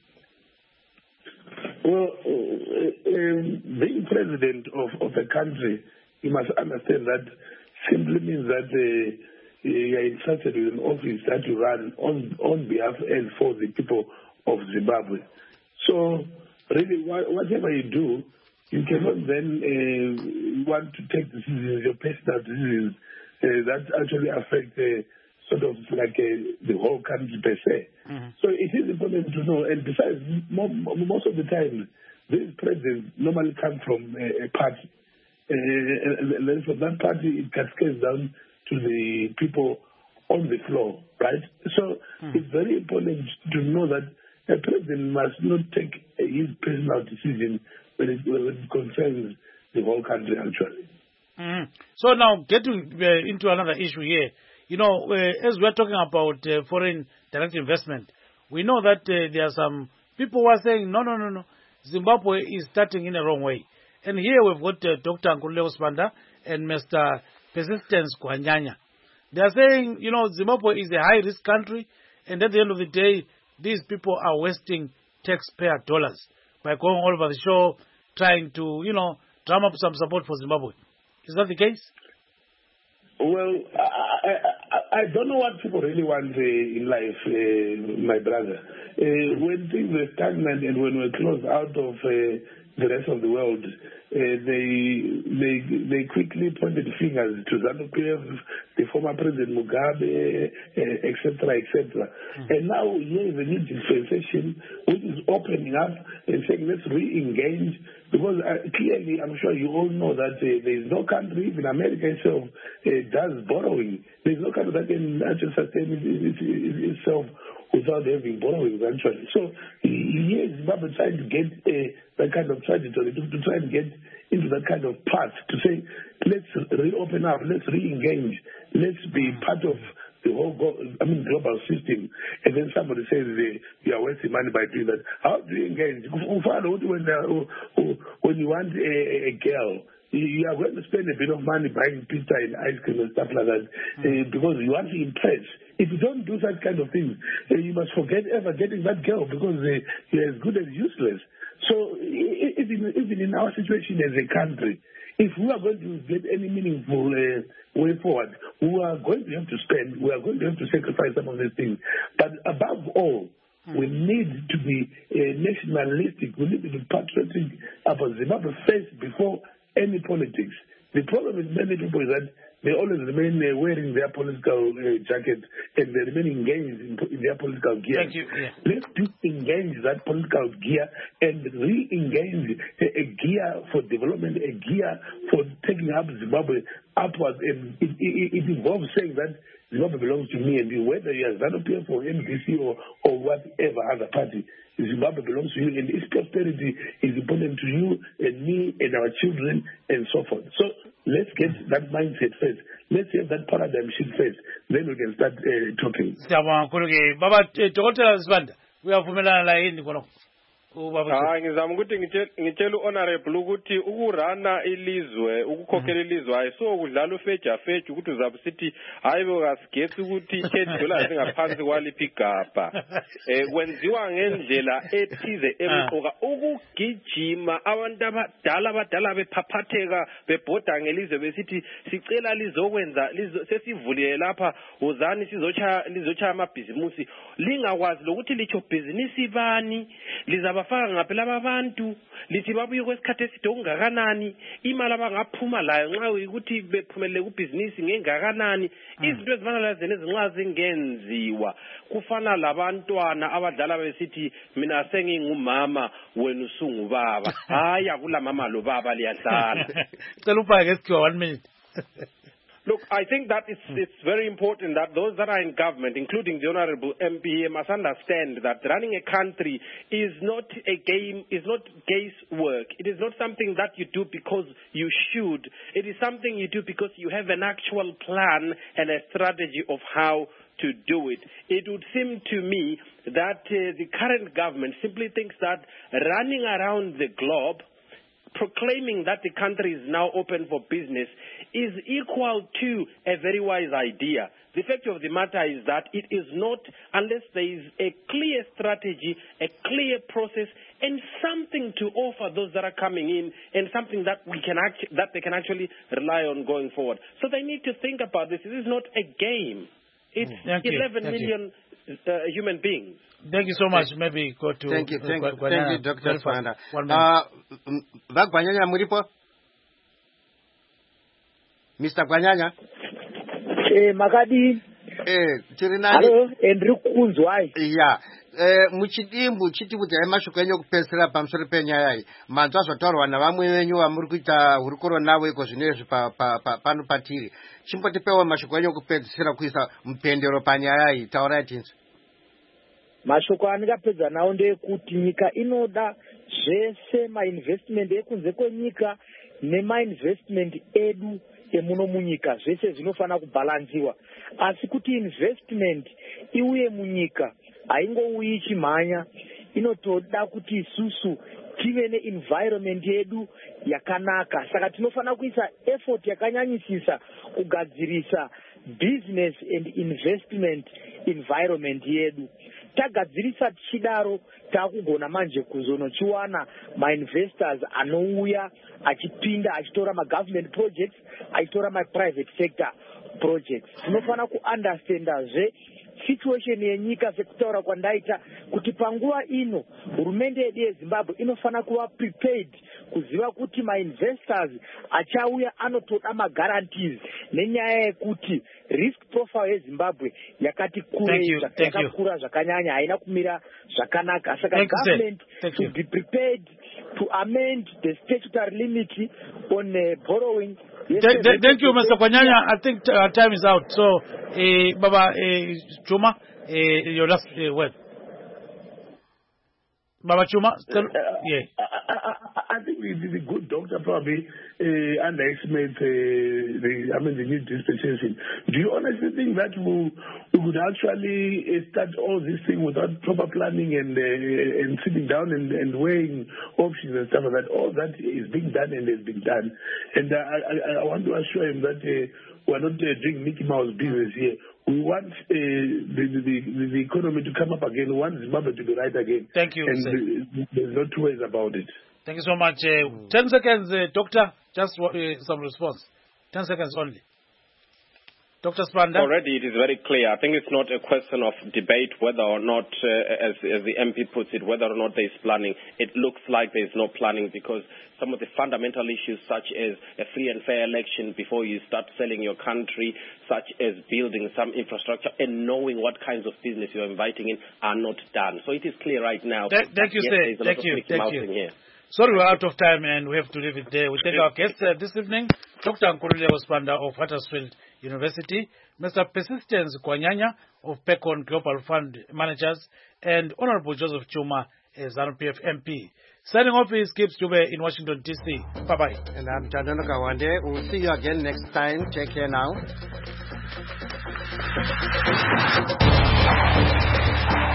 S10: Well, uh, uh, being president of, of a country, you must understand that simply means that uh, you are entrusted with an office that you run on, on behalf and for the people of Zimbabwe. So, really, whatever you do, you cannot then uh, want to take decisions, your personal decisions, uh, that actually affect uh, sort of like uh, the whole country per se. Mm-hmm. So it is important to know, and besides, more, most of the time, these presidents normally come from a, a party. Uh, and then from that party, it cascades down to the people on the floor, right? So mm-hmm. it's very important to know that a president must not take his personal decision when it, when it concerns the whole country, actually.
S1: Mm-hmm. So now, getting uh, into another issue here, you know, uh, as we're talking about uh, foreign direct investment, we know that uh, there are some people who are saying, no, no, no, no, Zimbabwe is starting in the wrong way. And here we've got uh, Doctor Nkululeko Sibanda and Mister Persistence Kwanyanya. They are saying, you know, Zimbabwe is a high-risk country, and at the end of the day, these people are wasting taxpayer dollars by going all over the show, trying to, you know, drum up some support for Zimbabwe. Is that the case?
S10: Well, I, I, I don't know what people really want uh, in life, uh, my brother. Uh, when things were stagnant and when we're closed out of uh, the rest of the world, uh, they they they quickly pointed fingers to ZANU P F, the former President Mugabe, et cetera, et cetera. Mm-hmm. And now here is a new dispensation which is opening up and saying let's re-engage, because uh, clearly I'm sure you all know that uh, there is no country, even America itself, uh, does borrowing. There is no country that can actually sustain it, it, it, it, itself without having borrowing eventually. So here Zimbabwe trying to get uh, that kind of trajectory, to, to try and get into that kind of path, to say, let's reopen up, let's re-engage, let's be part of the whole go- I mean, global system. And then somebody says they, you are wasting money by doing that. How do you engage? When, uh, when you want a, a girl, you are going to spend a bit of money buying pizza and ice cream and stuff like that mm-hmm. uh, because you want to impress. If you don't do that kind of thing, uh, you must forget ever getting that girl because uh, you're as good as useless. So even, even in our situation as a country, if we are going to get any meaningful uh, way forward, we are going to have to spend, we are going to have to sacrifice some of these things. But above all, mm-hmm. we need to be uh, nationalistic. We need to be patriotic about Zimbabwe first before any politics. The problem with many people is that they always remain uh, wearing their political uh, jacket and they remain engaged in, in their political gear.
S1: Thank you. Yeah.
S10: Let's disengage that political gear and re-engage a, a gear for development, a gear for taking up Zimbabwe upwards. And it, it, it involves saying that Zimbabwe belongs to me and you, whether you are ZANU-P F or M D C or, or whatever other party. Zimbabwe belongs to you, and its prosperity is important to you and me and our children and so forth. So let's get that mindset first. Let's have that paradigm shift first. Then we can start uh, talking.
S1: Baba, Dokotela Sibanda, uyavumelana la yini kono?
S4: Ah, ngizama ukuthi ngitshela honorable ukuthi ukurana ilizwe ukukhokhela ilizwe ayiso kudlala ufeja feja ukuthi uzabe sithi hayibo kasigethe ukuthi ten dollars ngaphansi kwaliphi igabha eh kwenziwa ngendlela ethize emqoka ukugijima abantu abadala abadala bephaphatheka bebhoda ngelizwe besithi sicela lizokwenza sesivulile lapha uzani sizocha lizocha amabhizimusi lingakwazi lokuthi licho business bani lizaba bafaka ngaphela abantu lithi babuye kwesikhathi eside okungakanani imali abangaphuma layo nxa ukuthi bephumelele kubusiness ngengakanani izinto ezifana lazene ezinxa zingenziwa kufana labantwana abadlala besithi mina sengingumama wena usungubaba hayi akula mama lo baba liyadlala
S1: cela ubheke esikhiwa one minute.
S4: Look, I think that it's, it's very important that those that are in government, including the Honorable M P, must understand that running a country is not a game, is not guesswork. It is not something that you do because you should. It is something you do because you have an actual plan and a strategy of how to do it. It would seem to me that uh, the current government simply thinks that running around the globe, proclaiming that the country is now open for business is equal to a very wise idea. The fact of the matter is that it is not unless there is a clear strategy, a clear process, and something to offer those that are coming in, and something that we can act- that they can actually rely on going forward. So they need to think about this. This is not a game. It's
S1: Thank you.
S4: eleven
S1: Thank
S4: million uh, human beings.
S1: Thank you so much. Maybe go to...
S2: Thank you, thank you,
S1: uh,
S2: thank you, Doctor Sibanda.
S1: One minute.
S2: Uh, Vagwanyanya muripo? Mister Gwanyanya?
S5: Eh, Makadi.
S2: Eh, tirinani.
S5: Hello, Andrew Kunzwai.
S2: Yeah. Eh, muchidimbu chiti kuti aimashoko enyu kupesera pamusoro penyaya iyi manzwa zvatorwa navamwe venyu vamuri kuita hurukuro navo iko zvinezvi pa, pa, pa, pano patiri chimbotipewo mashoko enyu kupedzisira kuisa mupendero panyaya iyi taurai tinzi.
S5: Mashoko andingapedza nawo ndeyekuti nyika inoda zvese mainvestment ekunze kwenyika nemainvestment edu emuno munyika zvese zvinofana kubhalansiwa, asi kuti investment iuye munyika haingouyi ichimhanya, inotoda kuti isusu tive neenvironment yedu yakanaka. Saka tinofana kuisa effort yakanyanyisisa kugadzirisa business and investment environment yedu. Tagadzirisa tichidaro takugona manje kuzonochiwana mainvestors anouya achipinda achitora magovernment projects achitora maprivate sector projects. Tinofana kuunderstanda zve situation yenyika sekutaura kwandaita kuti panguva ino hurumende yedu yeZimbabwe inofana kuva prepared kuziva kuti mainvestors achauya anotoda magarantees nenyaya yekuti risk profile yeZimbabwe yakati kurei yakakura zvakanyanya haina kumira zvakanaka. Saka government should be prepared to amend the statutory limit on uh, borrowing.
S1: Yes, thank, thank, thank you, Mister Gwanyanya. I think t- our time is out. So, uh, Baba uh, Chuma, uh, your last uh, word. Baba Chuma, still, uh, yeah.
S10: I, I, I think the, the good doctor probably uh, underestimates uh, the, I mean, the new dispensation. Do you honestly think that we, we could actually uh, start all this thing without proper planning and uh, and sitting down and, and weighing options and stuff like that? All that is being done and has been done. And uh, I, I want to assure him that uh, we're not uh, doing Mickey Mouse business here. We want uh, the, the, the, the economy to come up again. We want Zimbabwe to be right again.
S1: Thank you.
S10: And uh, there's no two ways about it.
S1: Thank you so much. Uh, ten seconds, uh, Doctor. Just uh, some response. Ten seconds only. Doctor Spanda?
S4: Already it is very clear. I think it's not a question of debate whether or not, uh, as, as the M P puts it, whether or not there is planning. It looks like there is no planning because some of the fundamental issues such as a free and fair election before you start selling your country, such as building some infrastructure and knowing what kinds of business you're inviting in are not done. So it is clear right now.
S1: Thank, thank you,
S4: yes,
S1: sir. Thank you. Thank you.
S4: Here.
S1: Sorry, we're out of time and we have to leave it there. We thank our guests uh, this evening, Doctor Nkululeko Spanda of Huddersfield University, Mister Persistence Kwanyanya of Pecon Global Fund Managers, and Honorable Joseph Chuma, a ZANU-P F M P. Signing off is Gibbs Dube in Washington, D C. Bye-bye.
S2: And I'm Jadano Kawande. We'll see you again next time. Take care now.